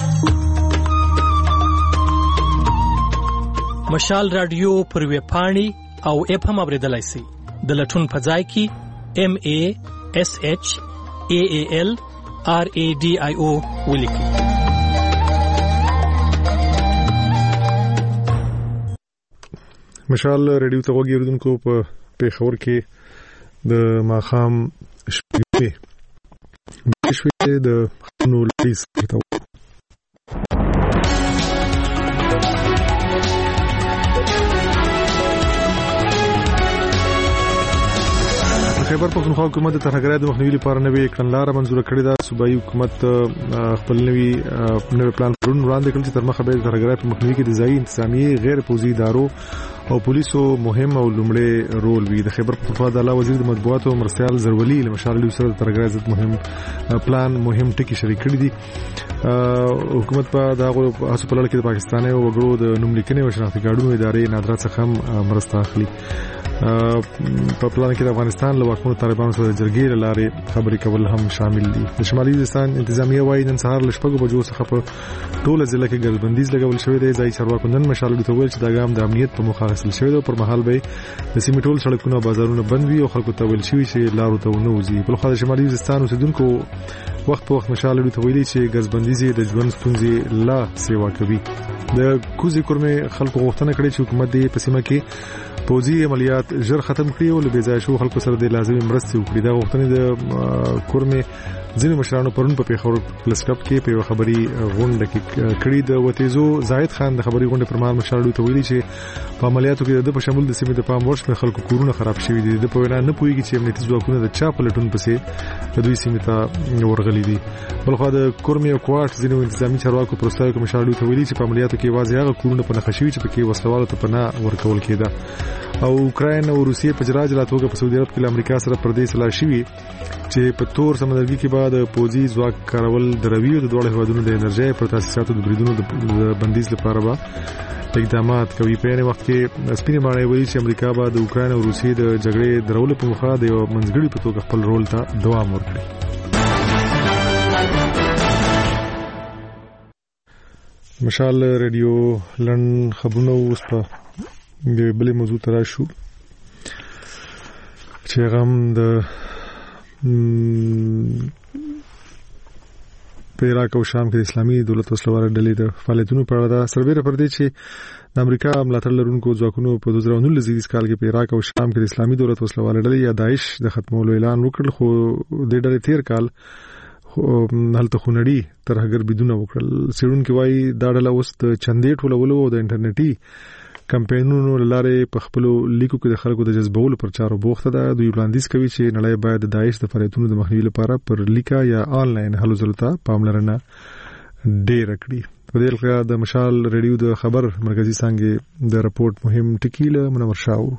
مشال رادیو پر ویب پاڼې او اپ هم اوریدلای شئ. د لټون په ځای کې ام ا اس اچ ا ا ال ار ا ډي آی او ولیکئ. مشال ریډیو ته وګورئ دونکو په پیښور کې د ماخام شپې شپې د خنو لیس ته خیبر پختونخوا حکومت د ترهګرۍ د مخنیوي لپاره نوې کړنلاره منزوره کړې ده. صوبایي حکومت خپل نوي نوې پلان پرون وړاندې کړ چې تر مخه به د ترهګرۍ په مخنیوي کې د ځایي انتظامیې غیر پوځي ادارو او پولیسو مهم او لومړی رول وي. د خیبر پختونخوا د اعلی وزیر د مطبوعاتو مرستیال زرولي له مشال له سره د ترهګرۍ ضد مهم پلان مهم ټکي شریک کړي دي. حکومت په دغه هڅو په لړ کې د پاکستاني وګړو د نوم لیکنې او شناختی کارتونو ادارې نادرات څخه هم مرسته اخلي. په پلان کې د افغانستان له واکمنو طالبانو سره د جرګې لارې خبرې کول هم شامل دي. د شمالي وزیرستان انتظامیه وايي نن سهار له شپږو بجو څخه په ټوله ضلع کې ګرځبندیز لګول شوی دی. ځایي چارواکو نن مشال ته ویل چې دا ګام د امنیت په موخه اخیستل شوی دی. پر مهال به د سیمې ټول سړکونه او بازارونه بند وي او خلکو ته ویل شوی چې لارو ته ونه وځي. په خو د شمالي وزیرستان اوسیدونکو وخت په وخت مشال ته ویلي چې ګرځبندیز د ژوند ستونزې لا سیوا کوي. د کوزي کورمه خلکو غوښتنه کړې چې حکومت دې په سیمه کې پوځي عملیات ژر ختم کړي او له بېځایه شو خلکو سره د لازمي مرستې وکړي. دا غوښتنې د کورمه ځینې مشرانو پرون په پیښور پلسکپ کې په خبري غونډه کې کړي. د وتیزو زاهد خان د خبري غونډې پر مهال مشرانو ته ویلي چې په عملیاتو کې د په شمول د سیمې د پام ورش په خلکو کورونه خراب شوي دي. د په وینا نه پوهیږي چې امنیتي ځواکونه د چا په لټون پسې د دوی سیمې ته ورغلي دي. بلخو د کورمه او کوارټ ځینې انتظامی چارواکو پروستایو کې مشرانو ته ویلي چې په عملیاتو کې واځي هغه کورونه په نخښوي چې پکې وسلوالو ته پناه ورکول کېده. او اوکراین او روسیې په جراج لاتوګه په سعودي عرب کې امریکا سره پردې سلا شوي چې په تور سمندرګي کې بعد پوځي ځواک کارول دروي او د دوه هیوادونو د انرژي پر تاسیساتو د بریدونو د بندیز لپاره به اقدامات کوي. په یوه وخت کې سپینې ماڼۍ وایي چې امریکا به د اوکراین او روسیې د جګړې درولو په مخه د یو منځګړي په توګه خپل رول ته دوام ورکړي. مشال ریډیو لن خبرونه اوس په بلې موضوع ته راشو چې غم د په عراق او شام کې د اسلامي دولت وسلوال ډلې د فعالیتونو په اړه دا سربېره پر دې چې د امریکا ملاتړ لرونکو ځواکونو په دوه زره نولس کال کې په عراق او شام کې د اسلامي دولت وسلوال ډلې یا داعش د ختمولو اعلان وکړ. خو د ډلې تیر کال هلته خونړي ترهګر بدون وکړل. سیډونکو وايي دا ډله اوس د چندې ټولولو او د انټرنیټي کمپاینونو لاره په خپل لیکو کې د خلکو د جذبولو پر چارو بوخته ده. دوی وړاندیز کوي چې نړۍ باید د داعش د فعالیتونو د مخنیوي لپاره پر لیکا یا آنلاین هلو ځلو ته پاملرنه ډېر کړي. په دې لکه د مشال ریډیو د خبر مرکزی څنګه د رپورت مهم ټکی له منور شاو.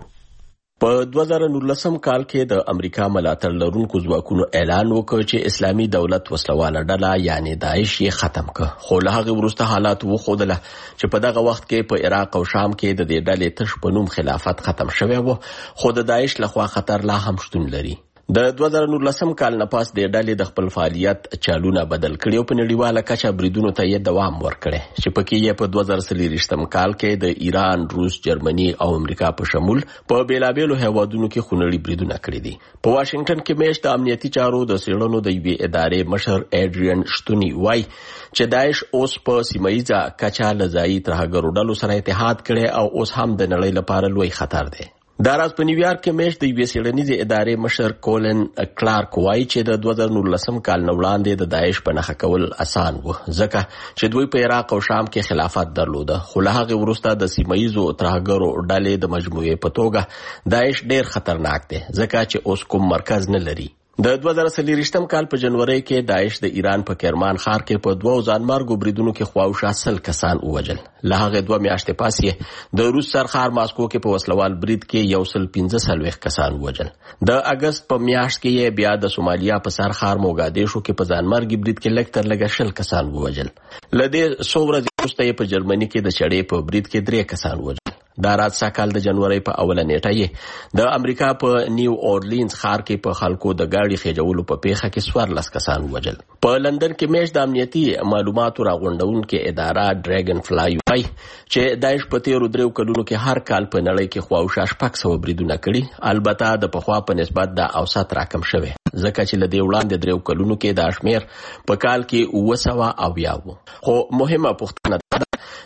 په دوه زره نولس کال کې د امریکا ملاتړ لرونکو ځواکونو اعلان وکړ چې اسلامي دولت وسلواله ډله یعنی داعش یې ختم کړ. خو له هغه وروسته حالات وښودله چې په دغه وخت کې په عراق او شام کې د دې ډلې تش په نوم خلافت ختم شوی و، خو د داعش لخوا خطر لا هم شتون لري. د دوه زره نولس کال نه پاس د ډلې د خپل فعالیت چالونه بدل کړي او په نړیواله کچه بریدونو ته یې دوام ورکړي چې پکې یې په دوه زره څلوېښتم کال کې د ایران، روس، جرمني او امریکا په شمول په بیلابیلو هیوادونو کې خونړي بریدونه کړي دي. په واشنگټن کې میاشت د امنیتي چارو د څېړنو د یوې ادارې مشر ایډریان شتونی وایي چې داعش اوس په سیمه ییزه کچه له ځایي ترهګرو ډلو سره اتحاد کړي او اوس هم د نړۍ لپاره لوی خطر دی. دا راز په نیویارک کې میاشت د یوې څېړنیزې ادارې مشر کولن کلارک وایي چې د دوه زره نولسم کال نه وړاندې د داعش په نښه کول اسان و، ځکه چې دوی په عراق او شام کې خلافت درلوده. خو له هغې وروسته د سیمه ییزو ترهګرو ډلې د مجموعې په توګه داعش ډېر خطرناک دی، ځکه چې اوس کوم مرکز نه لري. د دوه زره څلوېښتم کال په جنوري کې داعش د ایران په کرمان ښار کې په دوه ځانمارګو بریدونو کې خواوشا سل کسان ووژل. له هغې دوه میاشتې پس یې د روس سرښار ماسکو کې په وسلوال برید کې یو سل پنځه څلوېښت کسان ووژل. د اګست په میاشت کې یې بیا د سومالیا په سرښار موګادیشو کې په ځانمارګي برید کې لږ تر لږه شل کسان ووژل. له دې څو ورځې وروسته یې په جرمني کې د چړې په برید کې درې کسان ووژل. دا راز سکال د جنوري په اوله نیټه یې د امریکا په نیو اورلینز ښار کې په خلکو د گاډي خېجولو په پیښه کې څوارلس کسان ووژل. په لندن کې میاشت د امنیتي معلوماتو راغونډونکې اداره ډریګن فلای وایي چې داعش په تیرو دریو کلونو کې هر کال په نړۍ کې خواوشا شپږ سوه بریدونه کړي، البته د پخوا په نسبت د اوسط راکم شوی، ځکه چې له دې وړاندې دریو کلونو کې دا شمېر په کال کې اوه سوه اویا و. خو مهمه پوښتنه ده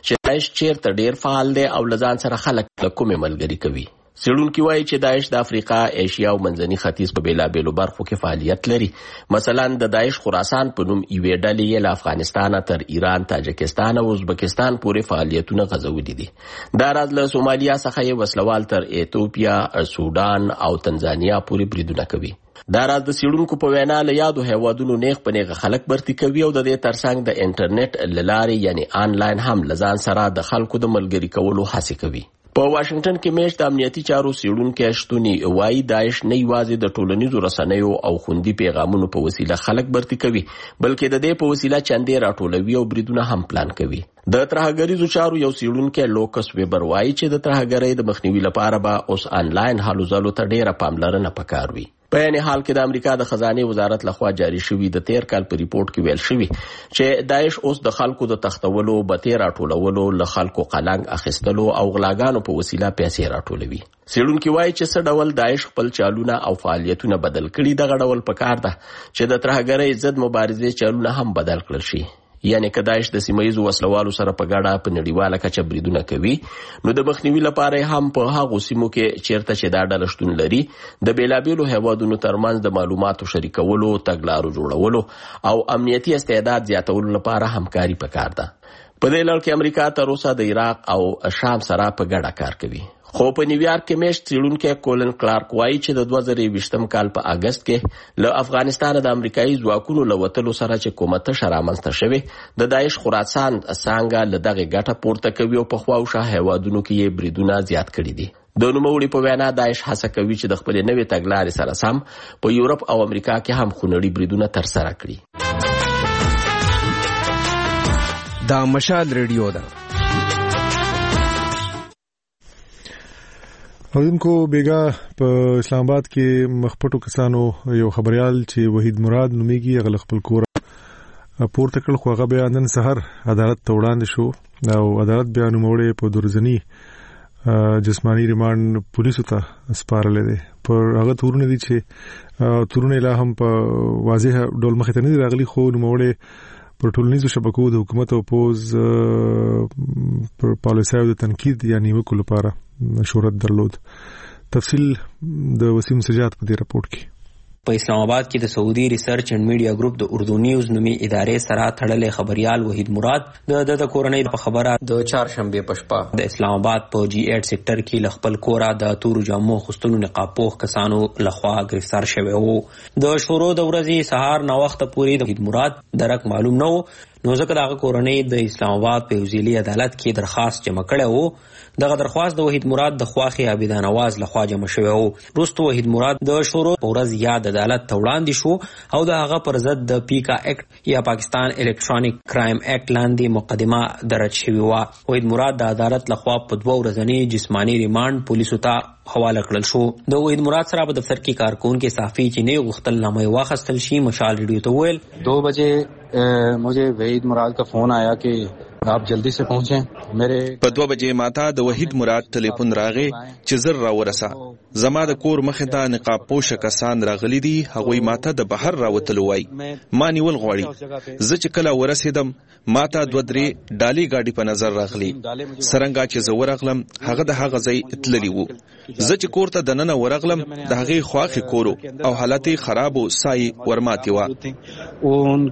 چې داعش چیرته ډیر فعال دی او لزان سره خلک له کومې ملګری کوي. څېړونکي وایي چې داعش د افریقا، ایشیا او منځني ختیځ په بېلابېلو برخو کې فعالیت لري. مثلا د داعش خراسان په نوم یوې ډلې یې له افغانستانه تر ایران، تاجکستان او ازبکستان پورې فعالیتونه غځولي دي. دا راز له سومالیا څخه یې وسلوال تر ایتوپیا، سودان او تنزانیا پورې بریدونه کوي. دا راز د څېړونکو په وینا له یادو هیوادونو نیغ په نیغه خلک برتي کوي او د دې ترڅنګ د انټرنیټ له لارې یعنی آنلاین هم له ځان سره د خلکو د ملګري کولو هڅې کوي. په واشنگټن کې میاشت د امنیتي چارو څېړونکی اشتوني وایي داعش نه یوازې د ټولنیزو رسنیو او خوندي پیغامونو په وسیله خلک برتي کوي، بلکې د دې په وسیله چندې راټولوي او بریدونه هم پلان کوي. د ترهګریزو چارو یو څېړونکی لوکس ویبر وایي چې د ترهګرۍ د مخنیوي لپاره به اوس آنلاین هلو ځلو ته ډېره پاملرنه پکار وي. په یعنی حال کې د امریکا د خزانه وزارت لخوا جاری شوی د تیر کال په ریپورت کې ویل شوی چې داعش اوس د خلکو د تختولو، بتې راټولولو، له خلکو قلنګ اخیستلو او غلاګانو په وسیله پیسې راټولوي. څېړونکي وایي چې څه ډول داعش خپل چالونه او فعالیتونه بدل کړي، دغه ډول پکار ده چې د ترهګرۍ ضد مبارزې چالونه هم بدل کړل شي. یعنی که داعش د سیمه‌ییزو وسلوالو سره په ګډه په نړیواله کچه بریدونه کوي، نو د مخنیوي لپاره هم په هغو سیمو کې چیرته چې دا ډله شتون لري د بیلابیلو هیوادونو ترمنځ د معلوماتو شریکولو، تګلارو جوړولو او امنیتي استعداد زیاتولو لپاره همکاري پکار ده. په دې لړ کې امریکا تر اوسه د عراق او شام سره په ګډه کار کوي. خو په نیویارک کې میشت څېړونکی کولن کلارک وایي چې د دوه زره یوویشتم کال په اګست کې له افغانستانه د امریکایي ځواکونو له وتلو سره چې کومه تشه رامنځته شوې، د داعش خراسان څانګه له دغې ګټه پورته کوي او په خواوشا هیوادونو کې یې بریدونه زیات کړي دي. د نوموړي په وینا داعش هڅه کوي چې د خپلې نوې تګلارې سره سم په یورپ او امریکا کې هم خونړي بریدونه ترسره کړي. دا مشال ریډیو ده. اوردونکو بیګا په اسلام آباد کې مخپټو کسانو یو خبريال چې وحید مراد نوميږي هغه خپل کور پورته کړ، خو هغه بیا نن سحر عدالت ته وړاندې شو او عدالت بیا نوموړی په درزنی جسمانی ریماند پولیسو ته سپارلې دي. پر هغه تورونه دي چې تورونه لا هم په واضح ډول مخ ته نه راغلي، خو نوموړی پر ټولنیزو شبکو د حکومت او پوز پر پالیسیو د تنقید یا نیوکو لپاره شهرت درلود. تفصیل د وسیم سجاد په دې راپورټ کې. په اسلام آباد کې د سعودي ریسرچ اینڈ میډیا ګروپ د اردو نیوز نومي ادارې سره تړلې خبريال وحید مراد د د کورنۍ په خبره د چهارشنبه په شپه د اسلام آباد په جی ایټ سېکټر کې ل خپل کورا د تور جامو خستلو نقاب پوښ کسانو لخوا گرفتار شوی وو. د شورو د ورځې سهار نو وخت پورې د وحید مراد درک معلوم نه و، نو ځکه دغه کورنۍ د اسلام آباد په وزیري عدالت کې درخواست جمع کړی وو. دغه درخواست د وحید مراد د خواخي عابد نواز لخوا جمع شوی وو. وروسته وحید مراد د شورو په ورځ یا د عدالت ته وړاندې شو او د هغه پر ضد د پیکا اکټ یا پاکستان الکترونیک کرایم اکټ لاندې مقدمه درج شوی و. وحید مراد د عدالت لخوا په دوه ورځنی جسمانی ریماند پولیسو ته حواله کړل شو. د وحید مراد سره په دفتر کې کارکون کې صحافي چې نه غوښتل نامه واخیستل شي مشال ریډیو ته ویل دو بجے مجھے وحید مراد کا فون آیا کہ آپ جلدی سے پہنچیں. میرے په دوه بجې ماته د وحید مراد ټلیفون راغی چې زر را ورسه، زما د کور مخې ته نقاب پوشه کسان راغلي دي، هغوی ماته د بهر راوتلو وای، ما نیول غواړي. زه چې کله ورسېدم ماته دوه درې ډالۍ گاډي په نظر راغلي، سرنګا چې زه ورغلم هغه د هغه ځای تللی وو. زه چې کور ته دننه ورغلم د هغې خواخې کورو او حالت یې خراب و، سای ورماتې وه. ان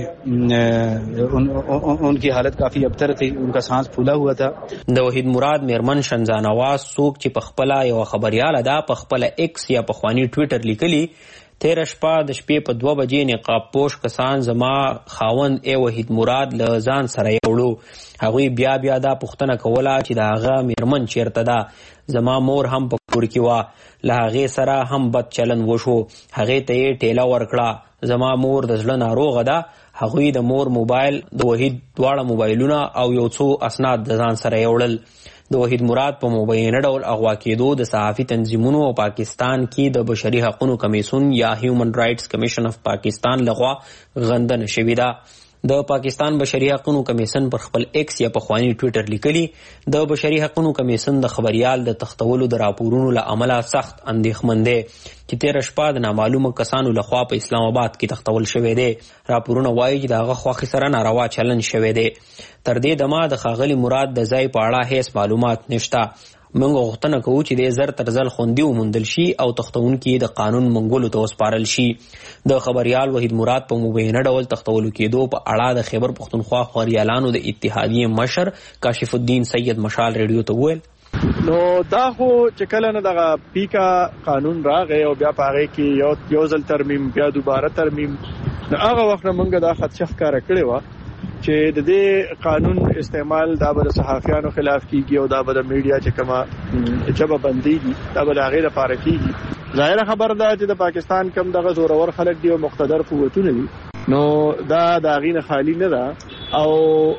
کے ان کی حالت کافی ابتر تھی، ان کا سانس پھولا ہوا تھا. د وحید مراد میرمن شنزانواز سوک چې په خپل یو خبرياله ده په خپل ایکس یا په خوانی ټویټر لیکلی تیر شپه د شپې په دوه بجې نقاب پوش کسان زما خاوند ای وحید مراد له ځان سره یوړو. هغوی بیا بیا دا پوښتنه کوله چې د هغه میرمن چیرته ده. زما مور هم په کور کې وه، له هغې سره هم بد چلن وشو، هغې ته یې ټیله ورکړه. زما مور د زړه ناروغه ده. هغوی د مور موبایل، د وحید دواړه موبایلونه او یو څو اسناد د ځان سره یوړل. د وحید مراد په مبینه ډول اغوا کېدو د صحافي تنظیمونو او پاکستان کې د بشري حقوقو کمیسیون یا هیومن رائټس کمیشن اف پاکستان لخوا غندنه شوې ده. د پاکستان بشري حقوقو کمیسن پر خپل ایکس یا پخوانی ټوئیټر لیکلی د بشري حقوقو کمیسن د خبريال د تختولو د راپورونو له امله سخت اندېښمن دی چې تیر شپه د نامعلومه کسانو لخوا په اسلام آباد کې تختول شوی دی. راپورونه وایي چې دغه خوښي سره ناروا چلن شوی دی. تر دې دمه د ښاغلي مراد د ځای په اړه هیڅ معلومات نشته. موږ غوښتنه کوو چې د زر تر ځل خوندي وموندل شي او تختونکي د قانون منګولو ته وسپارل شي. د خبريال وحید مراد په مبینه ډول تختولو کېدو په اړه د خیبر پښتونخوا خبريالانو د اتحادیې مشر کاشف الدین سید مشال ریډیو ته وویل نو دا خو چې کله نه دغه پیکا قانون راغی او بیا په هغه کې یو یو ځل ترمیم بیا دوباره ترمیم نو هغه وخت موږ دا خدشه ښکاره کړې وه چې د دې قانون استعمال دا به د صحافیانو خلاف کیږي او دا به د میډیا چې کومه جبه بنديږي دا به د هغې لپاره کیږي. ظاهره خبره ده چې د پاکستان کم دغه زورور خلک دي او مقتدر قوتونه دي نو دا د هغې نه خالي نه ده او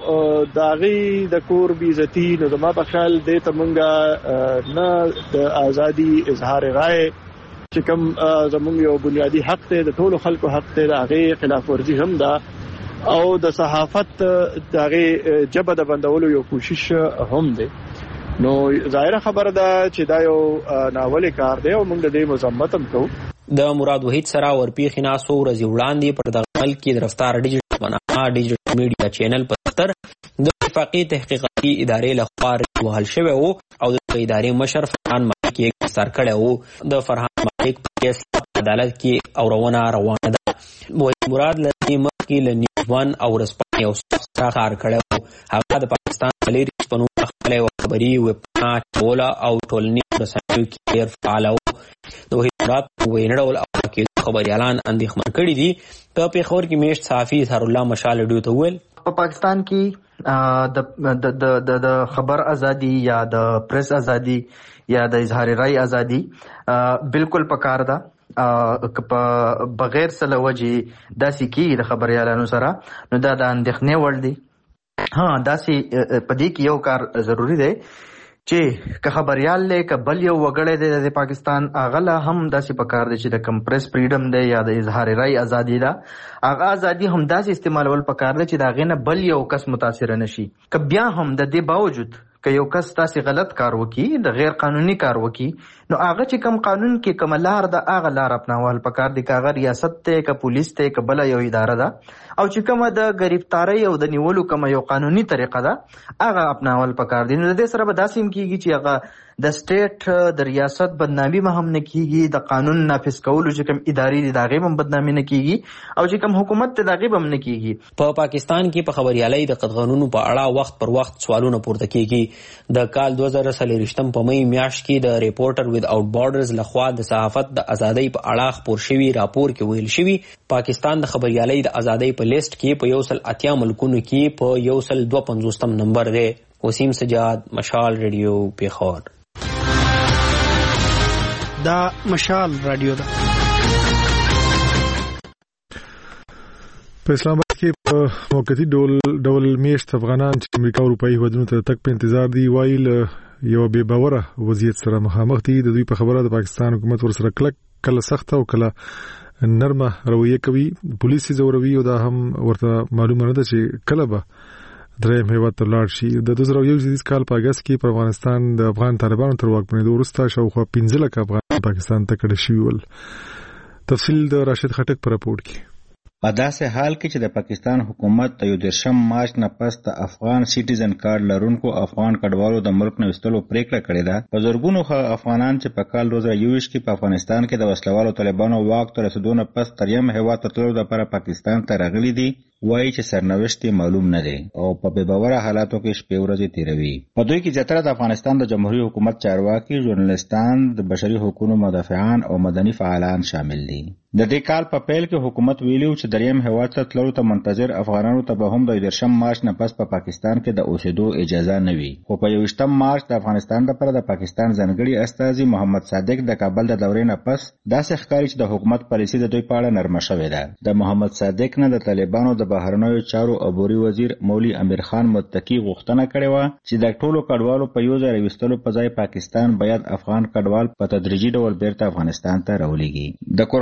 د هغې د کور بېعزتي نو زما په خیال دې ته موږ نه د ازادي اظهار رایې چې کوم زموږ یو بنیادي حق دی د ټولو خلکو حق دی د هغې خلاف ورزي هم ده او د صحافت دغه جبه د بندولو یو کوشش هم دی. نو ظاهره خبره ده چې دا یو ناول کار دی او موږ د دې مذمت هم کوو. د مراد وحید سره ورپیښې نه څو ورځې وړاندې پر دغه عمل کې د رفتار ډیجیټل بناها ډیجیټل میډیا چینل په خطر د وفاقي تحقیقاتي ادارې لخوا وهل شوی وو او د ادارې مشر فرحان مالک یې ګرفتار کړی وو. د فرحان مالک په کیس عدالت کې اورونه روانه ده. وحید مراد له دې مخکې له نیوز ون او ورځپاڼې یو سخت کار کړی وو. هغه د پاکستان فلیریکس په نوم خپله یوه خبري ویبپاڼه چوله او ټولنیزو رسنیو کې ډېر فعاله وو. د وحید مراد په وینه ډول او کېدو خبریالان اندېښمن کړي دي. په پېښور کې میشت صحافي اظهار الله مشال ریډیو ته وویل په پاکستان کې د د خبر ازادي یا د پریس ازادي یا د اظهار رای ازادي بالکل پکار ده. په بغیر سره وجه داسې کېږي د خبریالانو سره نو دا د اندېښنې وړ دي. ها داسې په دې کې یو کار ضروري دی چې که خبریال دی که بل یو وګړی دی د پاکستان هغه له هم داسې پکار دی چې د کم پریس فریډم دی یا د اظهار رای ازادي ده هغه ازادي هم داسې استعمالول پکار دی چې د هغې نه بل یو کس متاثره نشي. که بیا هم د دې باوجود که یو کس تاسې غلط کار وکړي د غیر قانوني کار وکړي نو هغه چې کم قانون کې کومه لار ده هغه لار اپناول پکار دی. که هغه ریاست دی که پولیس دی که بله یو اداره ده او چې کومه د گرفتارۍ او د نیولو کومه یو قانوني طریقه ده هغه اپناول پکار دی. نو د دې سره به داسې هم کېږي چې هغه د سټیټ د ریاست بدنامي به هم نه کېږي د قانون نافذ کولو چې کوم ادارې دي د هغې به هم بدنامي نه کېږي او چې کوم حکومت دی د هغې به هم نه کېږي. په پاکستان کې په خبریالۍ د قدغنونو په اړه وخت پر وخت سوالونه پورته کېږي. د کال دوه زره څلېرویشتم په می میاشت کې د ریپورټر ود آوټ بارډرز لخوا د صحافت د ازادۍ په اړه خپور شوي راپور کې ویل شوي پاکستان د خبریالۍ د ازادۍ په لیست کې په یو سل اتیا ملکونو کې په یو سل دوه پنځوستم نمبر دی. وسیم سجاد مشال ریډیو پیښور. دا مشال رادیو ده. په اسلام آباد کې په موقتي ډول ډول میشت افغانان چې امریکا او اروپایي هیوادونو ته تک په انتظار دي وایي له یو بې باوره وضعیت سره مخامخ دي. د دوی په خبره د پاکستان حکومت ورسره کلک کله سخته او کله نرمه رویه کوي. پولیس زوروي او دا هم ورته معلومه نه ده چې کله به دریم هیواد ته لاړ شي. د دوه زره یو لسیز کال په اګست کې په افغانستان د افغان طالبانو تر واکمنېدو وروسته شاوخوا پنځه لکه افغانان پاکستان ته کډه شوي ول. تفصیل د راشد خټک په راپور کې. په داسې حال کې چې د پاکستان حکومت د یو دېرشم مارچ نه پس د افغان سیټیزن کارډ لرونکو افغان کډوالو د ملک نه ویستلو پریکړه کړې ده. په زرګونو افغانان چې په کال دوه زره یوویشت کې په افغانستان کې د وسلوالو طالبانو واک ته رسېدو نه پس دریم هیواد ته تللو لپاره پاکستان ته راغلي دي وایي چې سرنوشت معلوم نه دی او په بې باوره حالاتو کې شپې ورځې تیروي. په دوی کې زیاتره د افغانستان د جمهوریت حکومت چارواکي، ژورنالستان، د بشري حقوقو مدافعان او مدني فعالان شامل دي. د دې کال په پیل کې حکومت ویلو چې دریم هیواد ته تللو ته منتظر افغانانو ته به هم د دیرشم مارچ نه پس په پاکستان کې د اوسېدو اجازه نه وي. خو په یوویشتم مارچ د افغانستان لپاره د پاکستان ځانګړي استازي محمد صادق د کابل د دورې نه پس داسې ښکاري چې د حکومت پالیسي د دوی په اړه نرمه شوې ده. د محمد صادق نه د طالبانو د بهرنیو چارو عبوري وزیر مولوي امیر خان متقي غوښتنه کړې وه چې د ټولو کډوالو په یو ځای راوستلو په ځای پاکستان باید افغان کډوال په تدریجي ډول بیرته افغانستان ته راولېږي. د کورنیو چارو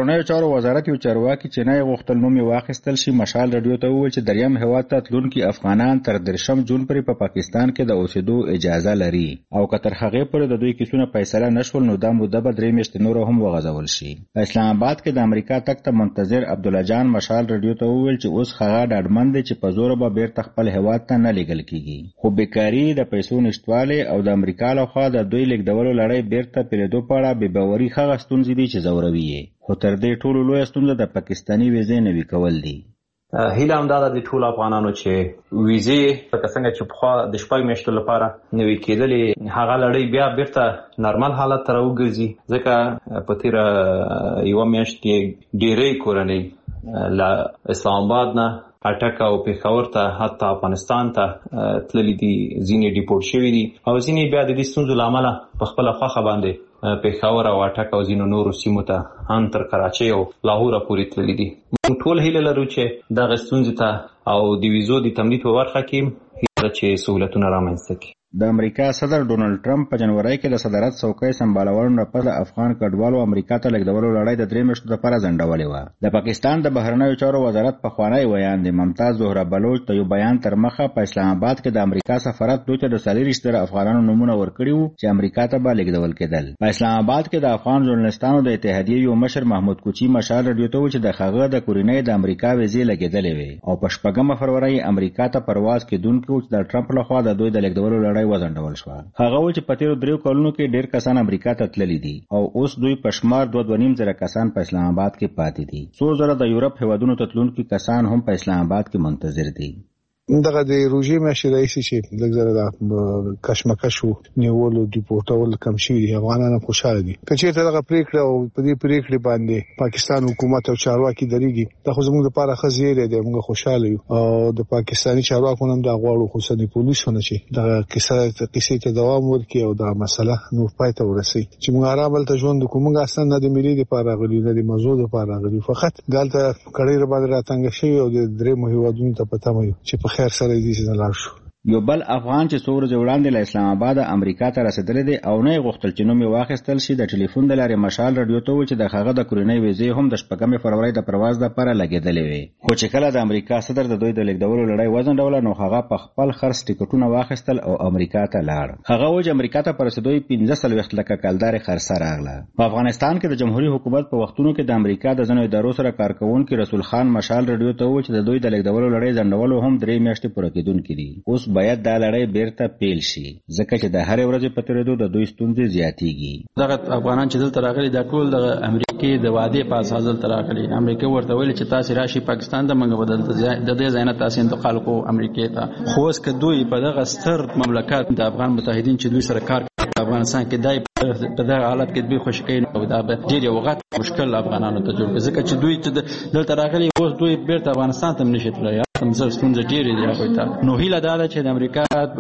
چارو وزارت یو چارواکي چې نه غوښتل نوم یې واخیستل شي مشال رادیو ته وویل چې دریم هیواد ته تلونکي افغانان تر درشم جون پورې په پاکستان کې د اوسېدو اجازه لري او که تر هغې پورې د دوی کیسونه فیصله نشول نو دا موده به درې میاشتې نوره هم وغځول شي. په اسلام آباد کې د امریکا تګ ته منتظر عبدالله جان مشال رادیو ته وویل چې اوس هغه ډاډمن دی چې په زوره به بیرته خپل هیواد ته نه لیږل کیږي، خو بیکاري، د پیسو نشتوالی او د امریکا لخوا د دوی لیږدولو لړۍ بیرته پیلېدو په اړه بې باوري هغه ستونزې دي چې ځوروي یې، خو تر دې ټولو لویه ستونزه د پاکستاني ویزې نوي کول دي. هیله همدا ده د ټولو افغانانو چې ویزې لکه څنګه چې پخوا د شپږ میاشتو لپاره نوي کېدلې هغه لړۍ بیا بیرته نارمل حالت ته راوګرځي، ځکه په تېره یوه میاشت کې ډېرې کورنۍ له اسلام آباد نه اټک او پېښور ته حتی افغانستان ته تللي دي، ځینې ډیپورټ شوي دي او ځینې بیا د دې ستونزو له امله په خپله خوښه باندې پېښور او اټک او ځینو نورو سیمو ته هم تر کراچۍ او لاهوره پورې تللي دي. موږ ټول هیله لرو چې دغه ستونزې ته او د ویزو د تمدید په برخه کې هیله ده چې سهولتونه رامنځته کړي. د امریکا صدر ډونالډ ټرمپ په جنوري کې د صدارت څوکۍ سمبالولو نه پس د افغان کډوالو امریکا ته لیږدولو لړۍ د درې میاشتو لپاره ځنډولې وه. د پاکستان د بهرنیو چارو وزارت پخوانی ویان د ممتاز زهره بلوچ د یو بیان تر مخه په اسلام آباد کې د امریکا سفارت دوی ته د څلېرویشت زره افغانانو نومونه ورکړي وو چې امریکا ته به لیږدول کېدل. په اسلام آباد کې د افغان ژورنالستانو د اتحادیې یو مشر محمود کوچي مشال رادیو ته وویل چې د هغه د کورنۍ د امریکا ویزې لګېدلې وې او په شپږمه فروری امریکا ته پرواز کېدونکي وو چې د ټرمپ لخوا د دوی د لیږدولو لړۍ وځنډول شوه. هغه و چې په تیرو دریو کلونو کې ډېر کسان امریکا ته تللي دي او اوس دوی په شمار دوه دوه نیم زره کسان په اسلام آباد کې پاتې دي. څو زره د یورپ هیوادونو ته تلونکي کسان هم په اسلام آباد کې منتظر دي. دغه د روژې میاشتې راهیسې چې لږ زره د کشمکش و نیولو ډیپورټول کم شوي دي، افغانان خوشحاله دي. که چېرته دغه پرېکړه او په دې پرېکړې باندې پاکستان حکومت او چارواکي درېږي دا خو زموږ دپاره ښه زیری دی، موږ خوشحاله یو او د پاکستاني چارواکو نه هم دا غواړو خصوصا پولیسو نه چې دغه کیسې ته دوام ورکړي او دغه مسله نور پای ته ورسوي چې موږ ارام هلته ژوند وکړو. موږ اصلا نه د ملي دپاره راغلي نه د مزو دپاره راغلي، فقط دلته کړۍ راباندې راتنګه شوي او د درېیمو هېوادونو ته په تمه یو چې په خیر سره دې لاړ شو. یو بل افغان چې څو ورځې وړاندې له اسلام آباد امریکا ته رسېدلی دی او نه یې غوښتل چې نوم یې واخیستل شي، د ټلیفون د لارې مشال رادیو ته وویل چې د هغه د کورنۍ ویزې هم د شپږمې فروری د پرواز دپاره لګېدلې وې، خو چې کله د امریکا صدر د دوی د لیږدولو لړۍ وځنډوله نو هغه په خپل خرڅ ټکټونه واخیستل او امریکا ته لاړ. هغه وویل چې امریکا ته په رسېدو یې پنځه څلوېښت لکه کلدارې خرڅه راغله. په افغانستان کې د جمهوري حکومت په وختونو کې د امریکا د ځینو ادارو سره کار کوونکي رسول خان مشال رادیو ته وویل چې د دوی د لیږدولو لړۍ ځنډولو هم درې میاشتې پوره کېدونکي دي. اوس باید دا لړۍ بیرته پیل شي ځکه چې د هرې ورځې په تېرېدو د دوی ستونزې زیاتېږي. دغه افغانان چې دلته راغلي دا ټول د امریکې د وعدې په اساس دلته راغلي. امریکا ورته ویلي چې تاسې راشي پاکستان ته، موږ به دلته د دې ځای نه تاسې انتقال کوو امریکې ته. خو اوس که دوی په دغه ستر مملکت د افغان متحدین چې دوی سره کار کوي افغانستان کې دای په دغه حالت کې دوی خوشي کوي نو دا به ډېر یو غټ مشکل افغانانو ته جوړ کړي ځکه چې دوی چې دلته راغلي اوس دوی بیرته افغانستان ته نشي تللی. همزه ستونزې ډېرې دي هغوی ته. نو هیله دا ده چې د امریکا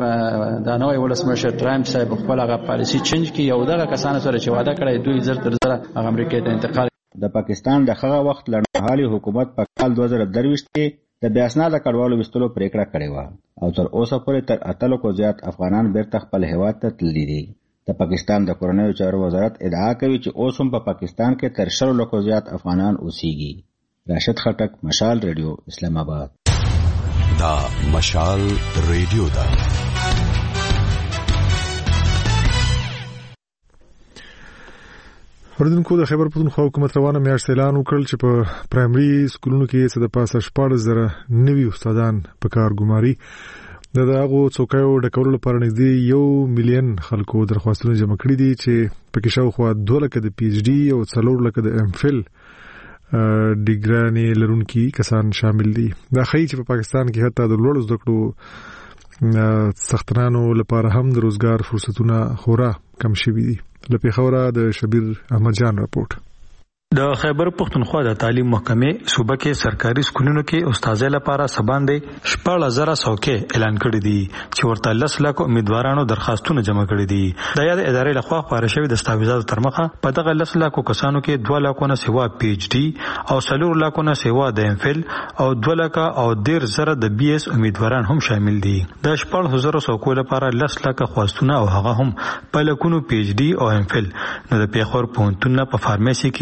دا نوی ولسمشر ټرمپ صاحب خپل هغه پالیسي چینج کړي او دغه کسانو سره چې وعده کړی دوی زر تر زره هغه امریکې ته انتقال. د پاکستان د هغه وخت لنډمهالي حکومت په کال دوه زره درویشت کې د بې اسناده کډوالو ویستلو پرېکړه کړې وه او تر اوسه پورې تر اتلو کو زیات افغانان بیرته خپل هېواد ته تللي دي. د پاکستان د کورنیو چارو وزارت ادعا کوي چې اوس هم په پاکستان کې تر شلو لکو زیات افغانان اوسېږي. راشد خټک، مشال ریډیو، اسلام آباد. دا مشال ریډیو ده. اوریدونکو د خیبر پښتونخوا حکومت روانه میاشت اعلان وکړ چې په پرایمري سکولونو کې څه د پاسه شپاړس زره نوي استادان په کار ګماري. د دغو څوکیو ډکولو لپاره نږدې یو میلیون خلکو درخواستونه جمع کړي دي چې پکې شاوخوا دوه لکه د پی ایچ ډي او څلور لکه د ایم فل ډیګرانې لرونکي کسان شامل دي. دا ښیي چې په پاکستان کې حتی د لوړو زده کړو څښتنانو لپاره هم د روزګار فرصتونه خورا کم شوي دي. له پېښوره د شبیر احمد جان راپورټ. د خیبر پښتونخوا د تعلیم محکمې صوبه کې سرکاري سکولونو کې استادۍ لپاره سباندې شپږ زره څوکۍ اعلان کړي دي چې ورته لس لکه امیدوارانو درخواستونه جمع کړي دي. د یاد ادارې لخوا خپاره شوی دستاویزاتو تر مخه په دغه لس لکه کسانو کې دوه لکه نه سیوا پی ایچ ډي او څلور لکه نه سیوا د ایم فل او دوه لکه او ډیر زره د بي اس امیدواران هم شامل دي. د شپږ زره څوکۍ لپاره لس لکه خواستونه او هغه هم په لکونو پی ایچ ډي او ایم فل. نو د پیښور پوهنتون په فارمیسي کې پی ایچ ډي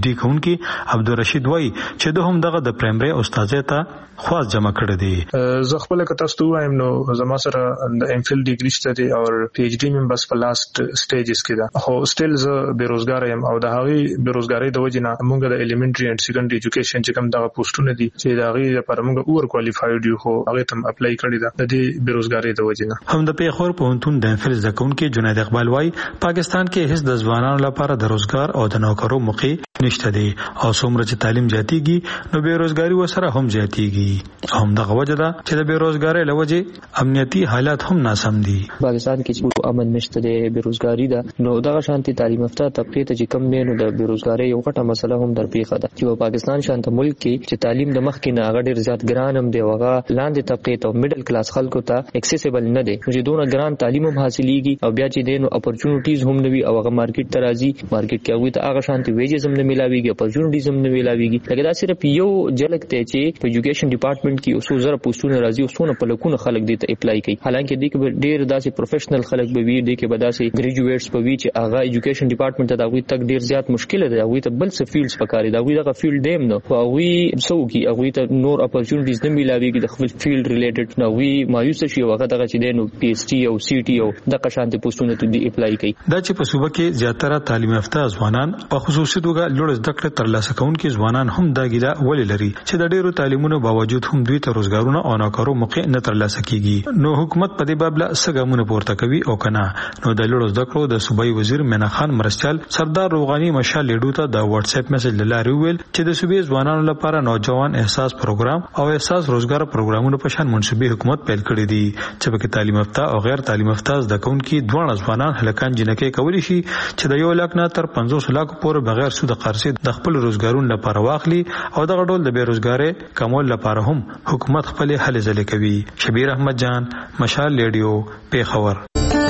ډیوټي کوونکی عبدالرشید وای چې د هم دغه د پرایمري استادې ته خواص جمع کړی دی. زه خپل کتاس ته وایم نو زما سره د ام فل ډیګری شته دی او پی ایچ ډی مم بس په لاست سټیجز کې ده، خو سټیل زه بیروزګار یم او د هغې بیروزګارۍ د وجې نه موږ د ایلیمنټري اینډ سیکنډري ایجوکیشن چې کوم دغه پوسټونه دي چې د هغې لپاره موږ اوور کوالیفاید یو، خو هغې ته م اپلای کړې ده د دې بیروزګارۍ د وجې نه. هم د پیښور پوهنتون د ام فل زده کوونکي جنید اقبال وایي پاکستان کې هیڅ د ځوانانو لپاره د روزګار او د نوکرو موقع نشته دی او څومره چې تعلیم زیاتیږي نو بیروزګاري ورسره هم زیاتیږي. هم دغه وجه ده چې د بیروزګارۍ له وجې امنیتي حالات هم ناسم دي. پاکستان کې چې امن نشته دی، بیروزګاري ده، نو دغه شانتي تعلیم یافته طبقه ته چې کم دی نو د بیروزګارۍ یو غټه مسله هم درپېښه ده چې پاکستان شانته ملک کې چې تعلیم د مخ کې نه هغه ډېر زیات ګران هم دی، هغه لاندې طبقه ته میډل کلاس خلکو ته اکسیسیبل نه دی، چې دونه ګران تعلیم هم حاصلېږي او بیا چې دی نو اپورچونټیز هم نه وي او هغه مارکیټ ته راځي، مارکیټ کې هغوی ته هغه شانتي ویجز هم نه ملاویږي، اپورچونټیز هم نه ملاویږي. لکه دا صرف یو جلک دی چې په ایجوکیشن ډپارټمنټ کې اوسو زره پوسټونه راځي او څونه په لکونه خلک دې ته اپلای کوي، حالانکه دې کې ډېر داسې پروفیشنل خلک به وي، دې کې به داسې ګریجویټس به وي چې هغه ایجوکیشن ډپارټمنټ ته د هغوی تک ډېر زیات مشکل دی، هغوی ته بل څه فیلډز پکار دي، هغوی دغه فیلډ دی هم نه، خو هغوی څه وکړي، هغوی ته نور اپورچونټیز نه ملاویږي د خپل فیلډ ریلیټډ، نو هغوی مایوسه شي او هغه دغه چې دی نو پی ایچ ډي او سی ټي او دغه شانتي پوسټونه ته دې اپلای کوي. دا چې په صوبه کې زیاتره تعلیم یافته ځوانان په خصوصي توګه لوړ زده کړې ترلاسه کوونکي ځوانان هم دا ګیله ولې لري چې د ډېرو تعلیمونو باوجود هم دوی ته روزګارونه او نوکرو موقع نه ترلاسه کیږي. نو حکومت په دې باب له څه ګامونه پورته کوي او کنه؟ نو د لوړ زده کړو د صوبایي وزیر مینا خان مرستیال سردار روغانی مشال لیډو ته د واتس اپ میسج لاره ویل چې د صوبې ځوانانو لپاره نوجوان احساس پروګرام او احساس روزګار پروګرامونو په شان منصوبې حکومت پیل کړی دي چې په تعلیم یافته او غیر تعلیم یافته زده کوونکي دواړه ځوانان هلکان جنکې کولی شي چې د یو لک نه تر پنځوس لک پورې بغیر سود قرضې د خپل روزګارونو لپاره واخلي او دغه ډول د بیروزګارۍ کمول لپاره هم حکومت خپل هلې ځلې کوي. شبیر احمد جان، مشال ریډیو، پیښور.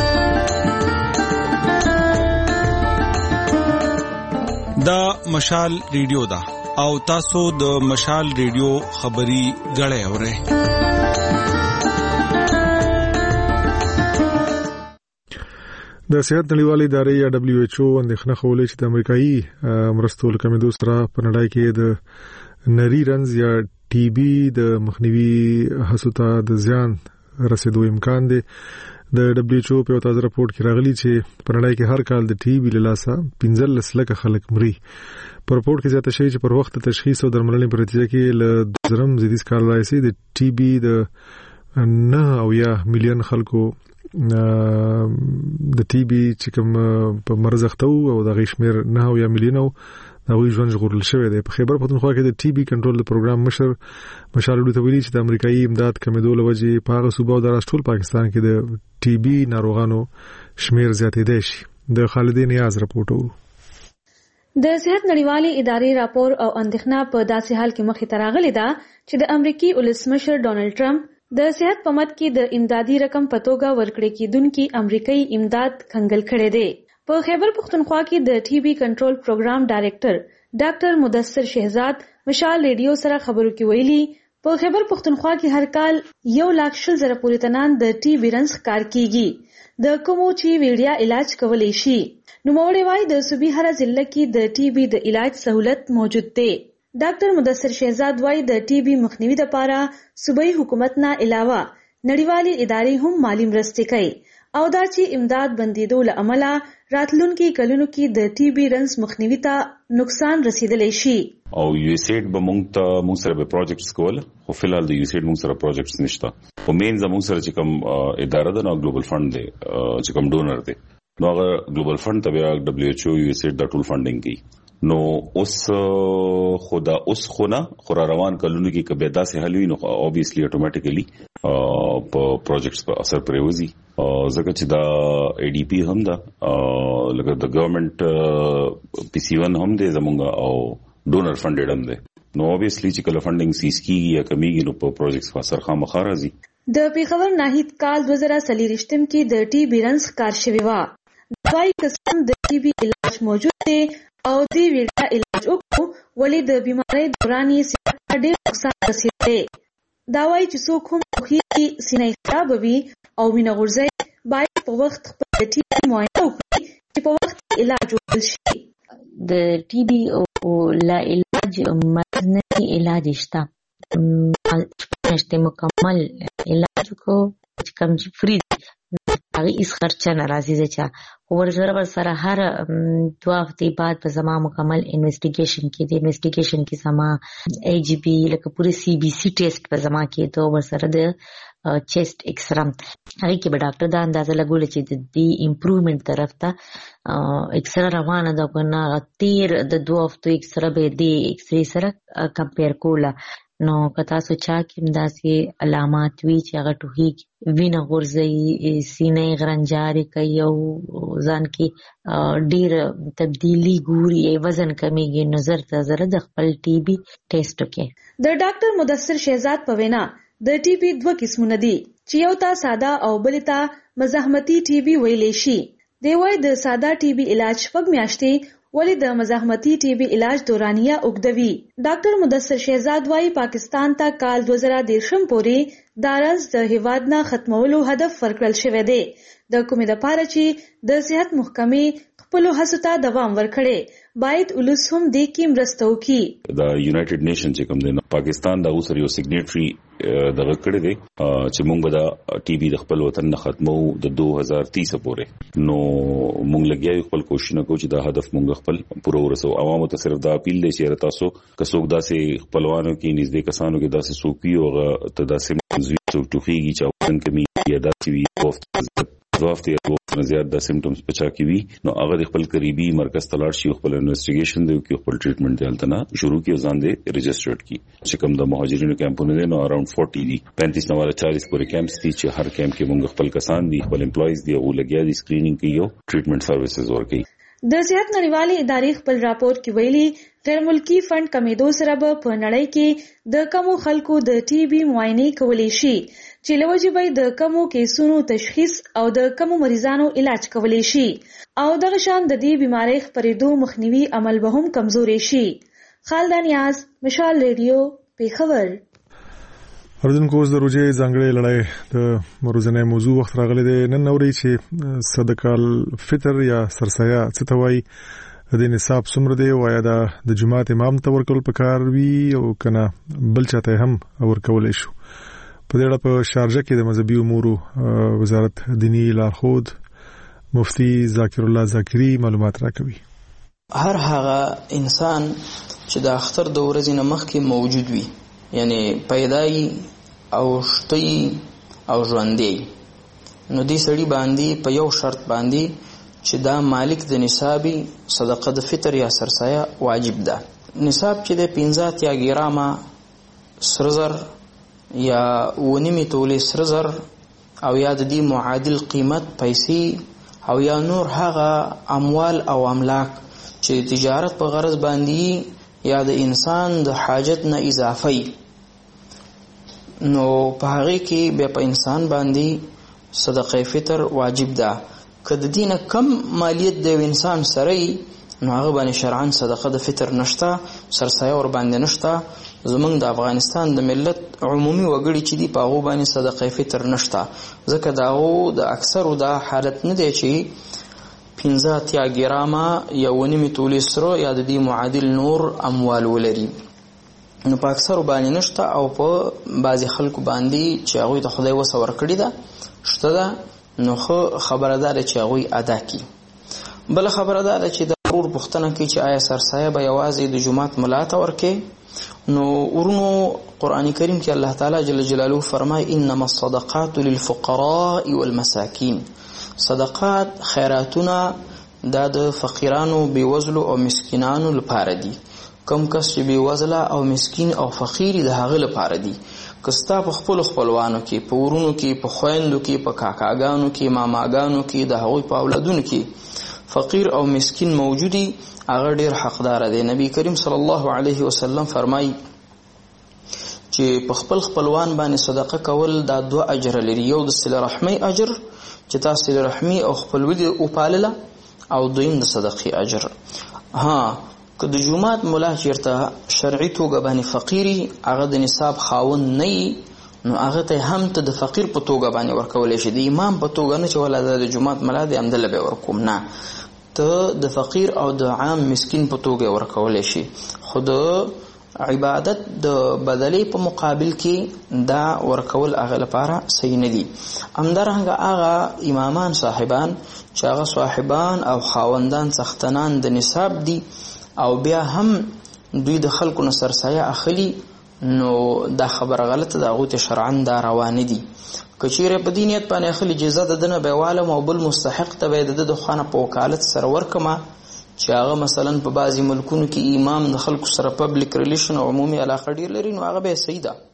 دا مشال ریډیو دا او تاسو د مشال ریډیو خبري غړې اورئ. د صحت نړیوالې ادارې یا دبليو ایچ او اندېښنه خولې چې د امریکایي مرستو له کمېدو سره په نړۍ کې د نری رنز یا ټي بي د مخنیوي هڅو ته د زیان رسیدو امکان دی. د دبليو ایچ او په تازه راپورټ کې راغلي چې په نړۍ کې هر کال د ټي بي له لاسه پنځلس لکه خلک مري. په راپورټ کې زیاته شوی چې پر وخت تشخیص او درملنې په نتیجه کې له زرم زیاتې کال راځي د ټي بي د نه او یا میلیون خلکو د ټي بي چې کوم په مرز اخته او د غیشمیر نه او یا میلیون او دا وی ژوند ژغورل شوی دی. په خیبر پښتونخوا کې د ټي بي کنټرول د پروګرام مشر مشال ډو ته ویلي چې د امریکایي امداد کمیدو لوجه په هغه صوبه او د ټول پاکستان کې د ټي بي ناروغانو شمیر زیاتېدای شي. د خالدین نیاز راپورټ وو. د صحت نړیوالې ادارې راپور او اندېښنه په داسې حال کې مخې ته راغلې ده چې د امریکای ولسمشر ډونالد ټرمپ د صحت په مد کې د امدادي رقم په توګه ورکړې کېدونکي امریکایي امداد کنګل کړی دی. په خیبر پښتونخوا کې د ټي بي کنټرول پروګرام ډایریکټر ډاکټر مدثر شهزاد مشال ریډیو سره خبرو کې ویلي په خیبر پښتونخوا کې هر کال یو لاک شل زره پورې تنان د ټي بي رنز کار کیږي د کومو چې ویډیا علاج کولای شي. نو موري وای د صوبې هر ضلع کې د ټي بي د علاج سہولت موجود دی. ډاکټر مدثر شهزاد وای د ټي بي مخنیوي لپاره صوبایي حکومت نه علاوه نړیوالې ادارې هم مالی مرستې کوي او دا چې امداد بندیدو له امله راتلونکي کلونو کې د ټي بي رنز مخنیوي ته نقصان رسیدلی شي. او یو ایس ایډ به مونږ ته مونږ سره به پروجیکټس کول، خو فلحال د یو ایس ایډ مونږ سره پروجیکټس نشته. او مین زموږ سره چې کوم اداره ده نو ګلوبل فند دی چې کوم ډونر دی نو هغه ګلوبل فند ته بیا دبليو ایچ او یو ایس ایډ د ټول فندینګ کوي. نو اوس خدا اوس خونه خورا روان کلونو کې کبه داسې حل وي نو obviously automatically په پروجیکټس په اثر پرېوځي ځکه چې دا ای ډي پی هم دا لکه د ګورنمنت پی سی ون هم دی زمونږ او ډونر فندډ هم دی. نو obviously چې کله فندینګ سیس کیږي یا کمیږي نو په پروجیکټس په اثر خامخا راځي. د پیښور ناهید کال دوه زره څلوېښتم کې د ټي بي رنز کار شوی و. دوی قسم د ټي بي علاج موجود دی او دی ویډیا علاج وکړو ولې د بیماری دوران یې صحت ته ډېر نقصان رسېدلی. دا وایي چې څوک هم خوښي سینه خراب وي او وینه غورځي باید په وخت خپل ټي بي معاینه وکړي چې په وخت علاج وکړل شي. د ټي بي او لا علاج مرض نه علاج شته مشته مکمل علاج کو کم چې فری هغه هیڅ خرچه نه راځي چې ورسره ورسره هر دوه هفتې بعد په زما مکمل انویسټیګیشن کې د انویسټیګیشن کې زما ای جی بی لکه پوره سی بی سی ټیسټ په زما کې ته ورسره د چیسټ ایکسرم هغه کې به ډاکټر دا اندازه لګول چې د دې امپروومنت طرف ته ایکسره روانه ده کنه تیر د دوه هفتو ایکسره به د ایکسرې سره کمپیر کوله نو کتا سوچا کې داسې علامات وی چې هغه ټوخي وینه غورځي سینې غرنجاري کوي او ځان کې ډیر تبدیلی ګوري وزن کمیږي نظر ته زره د خپل ټي بي ټیسټ وکړي د ډاکټر مدثر شهزاد په وینا د ټي بي دوه قسمونه دي چې یو تا ساده او بل تا مزاحمتي ټي بي ویلې شي دی وای د ساده ټي بي علاج شپږ میاشتې ولی د مزاحمتي ټي بي علاج دورانیه اوږدوي ډاکټر مدثر شهزاد وايي پاکستان ته کال دوه زره دېرشم پورې دارز د هیواد نه ختمولو هدف ورکړل شوی دی د کومې لپاره چې د صحت محکمې خپل هڅو ته دوام ورکړي باید ولس هم د کې مرسته وکړي د یونایټډ نیشن چې کوم دی پاکستان د اوسر یو سیګنیټری دغه کړی دی چې موږ د ټي بي د خپل وطن نه ختمو د دوه هزار تیس پورې نو موږ لګیاو خپل کوشش وکړو چې دا هدف موږ خپل پوره ورسو عوامو ته صرف دا اپیل دی چې تاسو کڅوګ داسې خپلوانو کې نږدې کسانو کې داسې سوپی او ته داسې منځوي څوک ټوخیږي چې وطن کې می یا داسې وي وخت وخت یې زیات د سیمټمز پچا کی وی نو هغه د خپل قریبي مرکز تلاړ شي خپل انویسټیګیشن دی او خپل ټریټمنټ دی البته شروع کی ځان دی ريجسترډ کی چې کوم د مهاجرینو کیمپونه دي نو اراوند چالیس دی پینتیس نو چالیس پورې کیمپس دي چې هر کیمپ کې موږ خپل کسان دي خپل امپلویز دي او لګیا دي سکرینینګ کوي او ټریټمنټ سرویسز ورکوي د صحت نړیوالې ادارې خپل راپور کې ویلي غیر ملکی فند کمیدو سره به په نړۍ کې د کمو خلکو د ټي بي معاینه کولی شي چې لوجه به د کمو کیسونو تشخیص او د کمو مریضانو علاج کولی شي او دغه شان د دې بيمارۍ خپرېدو مخنیوي عمل به هم کمزوري شي. خالد نیاز، مشال ریډیو، پیښور. اردوونکو اوس د روزې ځانګړې لړۍ د مروزنه موضوع وخت راغلی دی. نن نوري چې صدقه الفطر یا سرسایه څه ته وایي د نصاب څومره دی وایا د جماعت امام ته ورکول پکار وی او کنه بل چاته هم ورکول شو. په دې اړه په شارجه کې د مذهبي امورو وزارت دینی لارښود مفتی ذاکر الله ذاکری معلومات راکوي. هر هغه انسان چې د اختر د ورځې نه مخکې موجود وي یعنی پیدای او شتي او ژوندۍ نو دې سړي باندې په یو شرط باندې چې دا مالک د نصابي صدقه د فطر یا سرسایه واجب ده. نصاب چې د پنځه اتیا ګرامه سرزر یا ونیمه تولې سرزر او یا د دې معادل قیمت پیسې او یا نور هغه اموال او املاک چې تجارت په غرض باندې یا د انسان د حاجت نه اضافي نو په هغه کې به په انسان باندې صدقه فطر واجب ده. کله دینه کم مالیت د انسان سره نو هغه باندې شرعاً صدقه د فطر نشته سرسایه ور باندې نشته. زمونږ د افغانستان د ملت عمومي وګړي چې دی په هغه باندې صدقه فطر نشته ځکه دا او د اکثرو دا حالت نه دی چې پنځه اتیا ګرامه یا ونیمه تولې سره یا د دې معادل نور اموال ولري نو په اکثرو باندې نشته او په بعضي خلکو باندې چې هغه د خدای وسه ورکړي ده شته ده نو خو خبردار چې هغه ادا کړي. بل خبردار چې د ضرور پښتنه کې چې آیا سرسایه به یوازې د جماعت ملاته ورکه نو ورونو قرآن کریم کې الله تعالی جل جلاله فرمای انما الصدقات للفقراء والمساکین صدقات خیراتونه د فقیرانو بیوزلو او مسکینانو لپاره دي. کم کس چې بیوزله او مسکین او فقیر د هغه لپاره دي. کستا په خپل خپلوانو کې په ورونو کې په خويندو کې په کاکاګانو کې ماماګانو کې د هغوی په اولادونو کې فقیر او مسکین موجودي هغه ډیر حقدار دی. نبی کریم صلی الله علیه وسلم فرمای چې په خپل خپلوان باندې صدقه کول دا دوه اجر لري. یو د صله رحمی اجر چې تاسو صله رحمی او خپلوي او پالله او دویم د صدقې اجر. ها که د جمعات مولا چیرته شرعي توګه باندې فقيري هغه د نصاب خاون نه نو هغه ته هم ته د فقیر په توګه باندې ورکول شي. د امام په توګه نه چې ولا د جمعات مولا د امدل به ورکوم نه ته د فقیر او د عام مسکین په توګه ورکول شي، خو د عبادت د بدلې په مقابل کې دا ورکول هغه لپاره صحیح نه دي. همدارنګه هغه امامان صاحبان چې هغه صاحبان او خاوندان څښتنان د نصاب دي او بیا هم دوی د خلکو نه سرسایه اخلي، نو دا خبره غلطه ده، هغوی ته شرعاً دا روانه دي. که چیرې په دې نیت باندې اخلي جزا د ده نه به یې والم او بل مستحق ته به یې د ده د خوا نه په وکالت سره ورکمه، چې هغه مثلا په بعضې ملکونو کې امام د خلکو سره پبلیک ریلیشن او عمومي علاقه ډېر لري، نو هغه به یې صحیح ده.